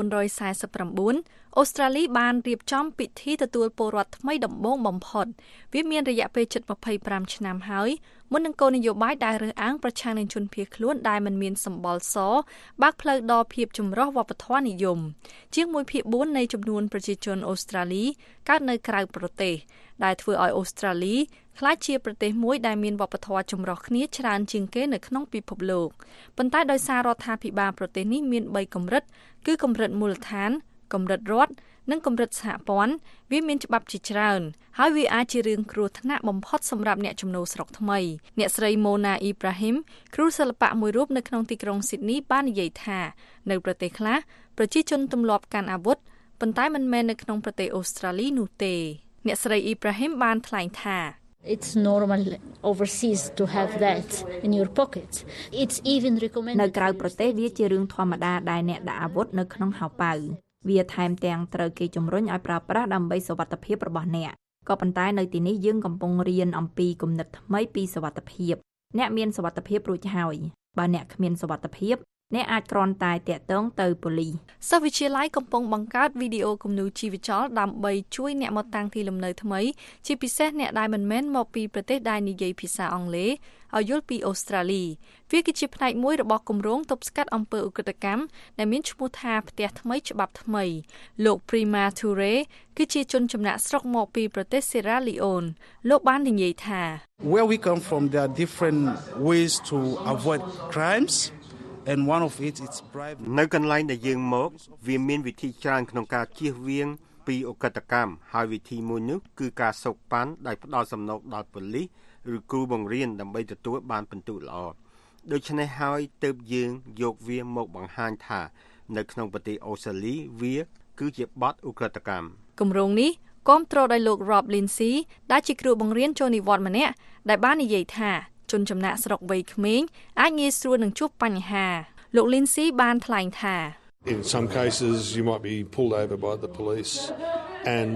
[SPEAKER 3] អូស្ត្រាលីបានរៀបចំពិធីទទួលពលរដ្ឋថ្មីដំបូងបំផុតវាមានរយៈពេលជិត25ឆ្នាំហើយមុននឹងគោលនយោបាយដែលរើសអើងប្រឆាំងនឹងជនភៀសខ្លួនដែលមិនមានសម្បល់សបើកផ្លូវដល់ភាពចម្រុះវប្បធម៌និយមជាង 1/4 នៃចំនួនប្រជាជនអូស្ត្រាលីកើតនៅក្រៅប្រទេសដែលធ្វើឲ្យអូស្ត្រាលីក្លាយជាប្រទេសមួយដែលមានវប្បធម៌ចម្រុះគ្នាច្រើនជាងគេនៅក្នុងពិភពលោកប៉ុន្តែដោយសាររដ្ឋាភិបាលប្រទេសនេះមាន3កម្រិតគឺកម្រិតមូលដ្ឋានកម្រិតរដ្ឋនិងកម្រិតសហព័ន្ធវាមានច្បាប់ជាច្រើនហើយវាអាចជារឿងគ្រោះថ្នាក់បំផុតសម្រាប់អ្នកចំណូលស្រុកថ្មីអ្នកស្រី Mona Ibrahim គ្រូសិល្បៈមួយរូបនៅក្នុងទីក្រុង Sydney បាននិយាយថានៅប្រទេសខ្លះប្រជាជនទម្លាប់កាន់អាវុធប៉ុន្តែមិនមែននៅក្នុងប្រទេសអូស្ត្រាលីនោះទេអ្នកស្រី Ibrahim បានថ្លែងថា
[SPEAKER 21] It's normal overseas to have that in your pocket. It's even recommended
[SPEAKER 3] នៅក្រៅប្រទេសវាជារឿងធម្មតាដែលអ្នកដាក់អាវុធនៅក្នុងហោប៉ៅវាថែមទាំងត្រូវគេជំរុញឲ្យប្រើប្រាស់ដើម្បីសុវត្ថិភាពរបស់អ្នកក៏ប៉ុន្តែនៅទីនេះយើងកំពុងរៀនអំពីគំនិតថ្មីពីសុវត្ថិភាពអ្នកមានសុវត្ថិភាពរួចហើយបើអ្នកគ្មានសុវត្ថិភាពអ្នកអាចគ្រាន់តែតាក់ទងទៅប៉ូលីសសិស្សវិទ្យាល័យកំពុងបង្កើតវីដេអូគំនូរជីវចលដើម្បីជួយអ្នកមកតាំងទីលំនៅថ្មីជាពិសេសអ្នកដែលមិនមែនមកពីប្រទេសដែលនិយាយភាសាអង់គ្លេសឲ្យយល់ពីអូស្ត្រាលីវាគឺជាផ្នែកមួយរបស់គម្រោងទប់ស្កាត់អំពើឧក្រិដ្ឋកម្មដែលមានឈ្មោះថាផ្ទះថ្មីច្បាប់ថ្មីលោក Prima Ture គឺជាជនចំណាក់ស្រុកមកពីប្រទេស Sierra Leone លោកបាននិយាយថា
[SPEAKER 22] Where we come from there are different ways to avoid crimes.And one of it is bribe
[SPEAKER 4] នៅកន្លែងដែលយើងមកវាមានវិធីច្រើនក្នុងការជៀសវាងពីអក្រិតកម្មហើយវិធីមួយនោះគឺការសោកប៉ាន់ដោយផ្ដល់សំណូកដល់ប៉ូលីសឬគ្រូបង្រៀនដើម្បីទទួលបានពិន្ទុល្អដូច្នេះហើយទើបយើងយកវាមកបង្ហាញថានៅក្នុងប្រទេសអូស្ត្រាលីវាគឺជាបទអក្រិតកម្ម
[SPEAKER 3] គម្រោងនេះគាំទ្រដោយលោក Rob Lindsay ដែលជាគ្រូបង្រៀនចូលនិវត្តន៍ម្នាក់ដែលបាននិយាយថាជនចំណាក់ស្រុកវ័យក្មេងអាចងាយស្រួលនឹងជួបបញ្ហាលោក Lindsay បានថ្លែងថា
[SPEAKER 23] In some cases you might be pulled over by the police and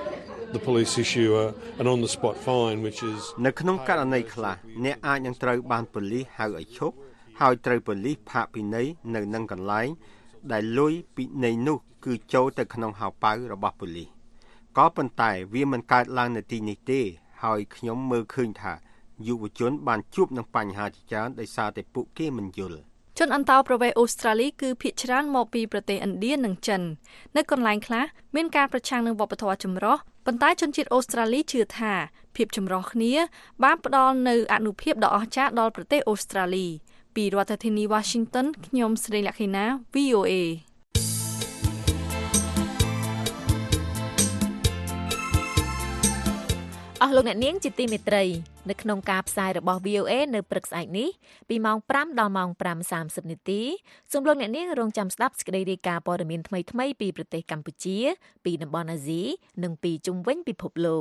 [SPEAKER 23] the police issue an on the spot fine which is
[SPEAKER 4] នៅក្នុងករណីខ្លះអ្នកអាចនឹងត្រូវបានប៉ូលីសហៅឲ្យឈប់ហើយត្រូវប៉ូលីសផាកពិន័យនៅនឹងកន្លែងដែលលុយពិន័យនោះគឺចូលទៅក្នុងហៅប៉ៅរបស់ប៉ូលីសក៏ប៉ុន្តែវាមិនកើតឡើងនៅទីនេះទេហើយខ្ញុំមើលឃើញថាយុវជនបានជួបនឹងបញ្ហាជាច្រើនដោយសារតែពួកគេមិនយល់
[SPEAKER 13] ជនអន្តោប្រវេសន៍អូស្ត្រាលីគឺភាគច្រើនមកពីប្រទេសឥណ្ឌានិងចិននៅកន្លែងខ្លះមានការប្រឆាំងនឹងវប្បធម៌ចម្រុះប៉ុន្តែជនជាតិអូស្ត្រាលីជឿថាភាពចម្រុះគ្នាបានផ្ដល់នូវអានុភាពដ៏អស្ចារ្យដល់ប្រទេសអូស្ត្រាលីពីរដ្ឋធានី Washington ខ្ញុំស្រីលក្ខិណា VOA
[SPEAKER 3] អស់លោកអ្នកនាងជាទីមេត្រីនៅក្នុងការផ្សាយរបស់ VOA នៅព្រឹកស្អែកនេះពីម៉ោង5ដល់ម៉ោង 5:30 នាទីសូមលោកអ្នកនាងរងចាំស្ដាប់សេចក្តីរាយការណ៍ព័ត៌មានថ្មីៗពីប្រទេសកម្ពុជាពីតំបន់អាស៊ីនិងពីជុំវិញពិភពលោក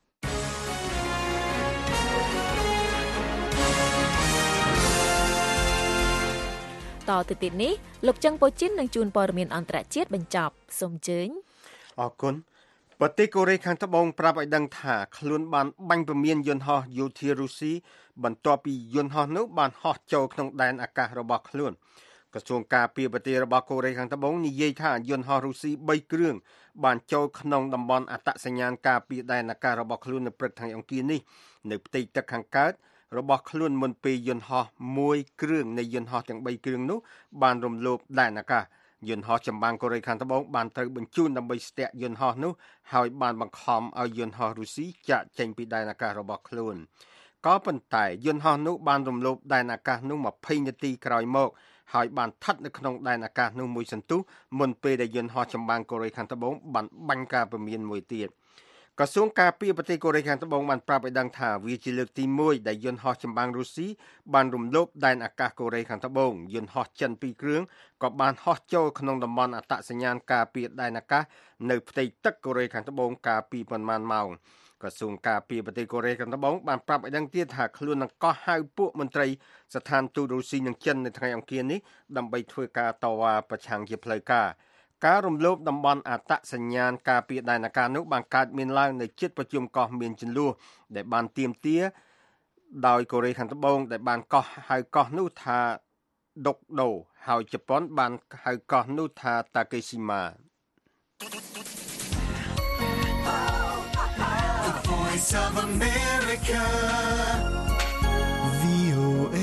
[SPEAKER 3] តទៅទៀតនេះលោកចឹងប៉ូជីននឹងជួនព័ត៌មានអន្តរជាតិបញ្ចប់សូមអញ្ជើញ
[SPEAKER 4] អរគុណប្រទេសកូរ៉េខាងត្បូងប្រាប់ឲ្យដឹងថាខ្លួនបានបាញ់ពមៀនយន្តហោះយោធារុស្ស៊ីបន្ទាប់ពីយន្តហោះនោះបានហោះចូលក្នុងដែនអាកាសរបស់ខ្លួនក្រសួងការពារប្រទេសរបស់កូរ៉េខាងត្បូងនិយាយថាយន្តហោះរុស្ស៊ី3គ្រឿងបានចូលក្នុងតំបន់អត្តសញ្ញាណការពារដែនអាកាសរបស់ខ្លួននៅព្រឹកថ្ងៃអង្គារនេះនៅផ្ទៃទឹកខាងកើតរបស់ខ្លួនមុនពេលយន្តហោះមួយគ្រឿងនៃយន្តហោះទាំង3គ្រឿងនោះបានរំលោភដែនអាកាសយន្តហោះចម្បាំងកូរ៉េខាងត្បូងបានត្រូវបញ្ជូនដើម្បីស្ទាក់យន្តហោះនោះហើយបានបង្ខំឲ្យយន្តហោះរុស្ស៊ីចាក់ចេញពីដែនអាកាសរបស់ខ្លួនក៏ប៉ុន្តែយន្តហោះនោះបានរំលោភដែនអាកាសនោះ20នាទីក្រោយមកហើយបានស្ថិតនៅក្នុងដែនអាកាសនោះមួយសន្ទុះមុនពេលដែលយន្តហោះចម្បាំងកូរ៉េខាងត្បូងបានបាញ់ការពមៀនមួយទៀតក្រសួងការពារប្រទេសកូរ៉េខាងត្បូងបានប្រាប់ឲ្យដឹងថាវាជាលើកទី1ដែលយន្តហោះចម្បាំងរុស្ស៊ីបានរំលោភដែនអាកាសកូរ៉េខាងត្បូងយន្តហោះចិន2គ្រឿងក៏បានហោះចូលក្នុងតំបន់អត្តសញ្ញាណការពារដែនអាកាសនៅផ្ទៃទឹកកូរ៉េខាងត្បូងកាលពីប្រមាណម៉ោងក្រសួងការពារប្រទេសកូរ៉េខាងត្បូងបានប្រាប់ឲ្យដឹងទៀតថាខ្លួននឹងកោះហៅពួកមន្ត្រីស្ថានទូតរុស្ស៊ីនិងចិននៅថ្ងៃអង្គារនេះដើម្បីធ្វើការតវ៉ាប្រឆាំងជាផ្លូវការការរំលោភតំបន់អត្តសញ្ញាណការពារដែនអាកាសនោះបានកើតមានឡើងនៅជិតប្រជុំកោះមានជម្លោះដែលបានទាមទារដោយកូរ៉េខាងត្បូងដែលបានកោះហៅកោះនោះថាដុកដូហើយជប៉ុនបានហៅកោះនោះថាតាកេស៊ីម៉ា
[SPEAKER 2] The Voice of America VOA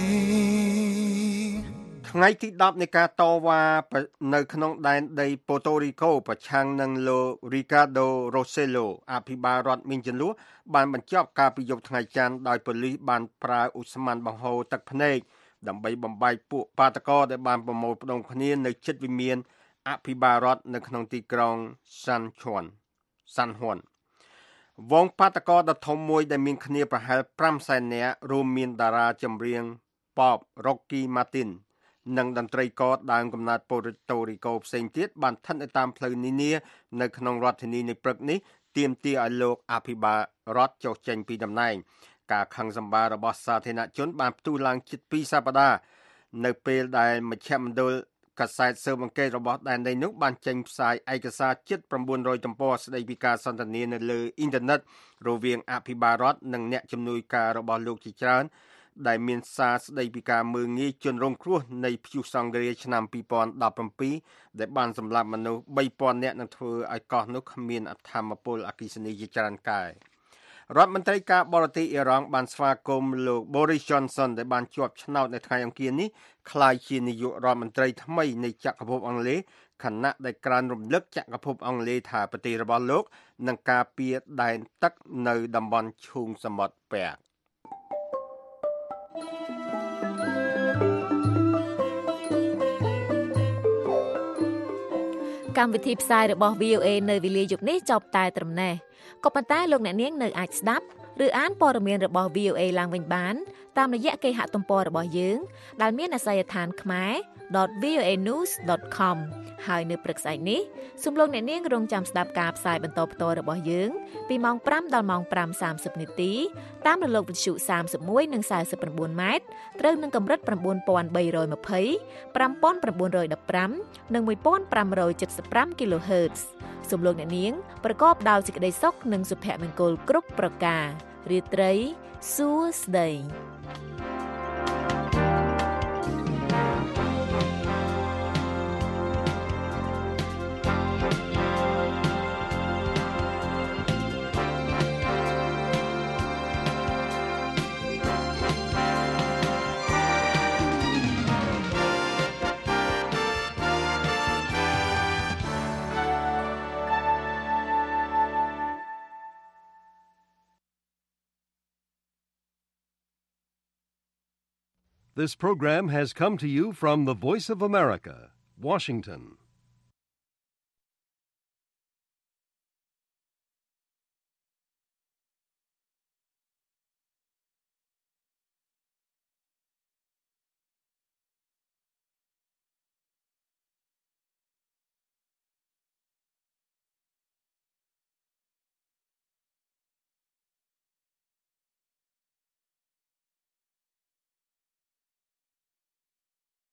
[SPEAKER 4] ថ្ងៃទី10នៃការតវ៉ានៅក្នុងដែនដីប៉ូតូរីកូប្រឆាំងនឹងលោក Ricardo Rossello អភិបាលរដ្ឋមានជម្លោះបានបញ្ចប់ការពីយប់ថ្ងៃច័ន្ទដោយប៉ូលីសបានប្រើឧស្ម័នបង្ហូរទឹកភ្នែកដើម្បីបំបែកពួកបាតកោដែលបានប្រមូលផ្ដុំគ្នានៅជិតវិមានអភិបាលរដ្ឋនៅក្នុងទីក្រុង San Juan វងបាតកោដ៏ធំមួយដែលមានគ្នាប្រហែល 500,000 នាក់រួមមានតារាចម្រៀង Pop Rocky Martinនិងតន្ត្រីករដើមកំណើតប៉ូតូរីកូផ្សេងទៀតបានស្ថិតនៅតាមផ្លូវនានានៅក្នុងរដ្ឋធានីនៃព្រឹកនេះទាមទារឲ្យលោកអភិបាលរដ្ឋចុះចេញពីតំណែងការខឹងសម្បាររបស់សាធារណជនបានផ្ទុះឡើងជិត2សប្តាហ៍នៅពេលដែលមជ្ឈមណ្ឌលកាសែតស៊ើបអង្កេតរបស់ដែនដីនោះបានចេញផ្សាយឯកសារជិត900ទំព័រស្ដីពីការសន្ទនានៅលើអ៊ីនធឺណិតរវាងអភិបាលរដ្ឋនិងអ្នកជំនួយការរបស់លោកជាច្រើនដែលមានសារស្ដីពីការមើលងាយជនរងគ្រោះនៃព្យុះសង្គ្រាឆ្នាំ2017ដែលបានសម្លាប់មនុស្ស 3,000 នាក់និងធ្វើឲ្យកោះនោះគ្មានអធម្មពលអគ្គិសនីជាច្រើនកាយរដ្ឋមន្ត្រីការបរទេសអ៊ីរ៉ង់បានស្វាគមន៍លោក Boris Johnson ដែលបានជាប់ឆ្នោតនៅថ្ងៃអង្គារនេះក្លាយជានាយករដ្ឋមន្ត្រីថ្មីនៃចក្រភពអង់គ្លេសខណៈដែលក្រើនរំលឹកចក្រភពអង់គ្លេសថាប្រទេសរបស់លោកនឹងការពារដែនទឹកនៅតំបន់ឈូងសមុទ្រពាក់
[SPEAKER 3] កម្មវិធីផ្សាយរបស់ VOA នៅវេលាយប់នេះចប់តែត្រឹមនេះក៏ប៉ុន្តែលោកអ្នកនាងនៅអាចស្ដាប់ឬអានព័ត៌មានរបស់ VOA ឡើងវិញបានតាមរយៈគេហទំព័ររបស់យើងដែលមានអាសយដ្ឋានkhmer.voanews.com ហើយនៅព្រឹកស្អែកនេះសូមលោកអ្នកនាងរងចាំស្ដាប់ការផ្សាយបន្តផ្ទាល់របស់យើងពីម៉ោង5ដល់ម៉ោង 5:30 នាទីតាមរលកវិទ្យុ31និង49ម៉ែត្រត្រូវនឹងកម្រិត 9320 5915 និង 1575 kHz សូមលោកអ្នកនាងប្រកបដោយសេចក្តីសុខនិងសុភមង្គលគ្រប់ប្រការរាត្រីសួស្តី
[SPEAKER 1] This program has come to you from the Voice of America, Washington.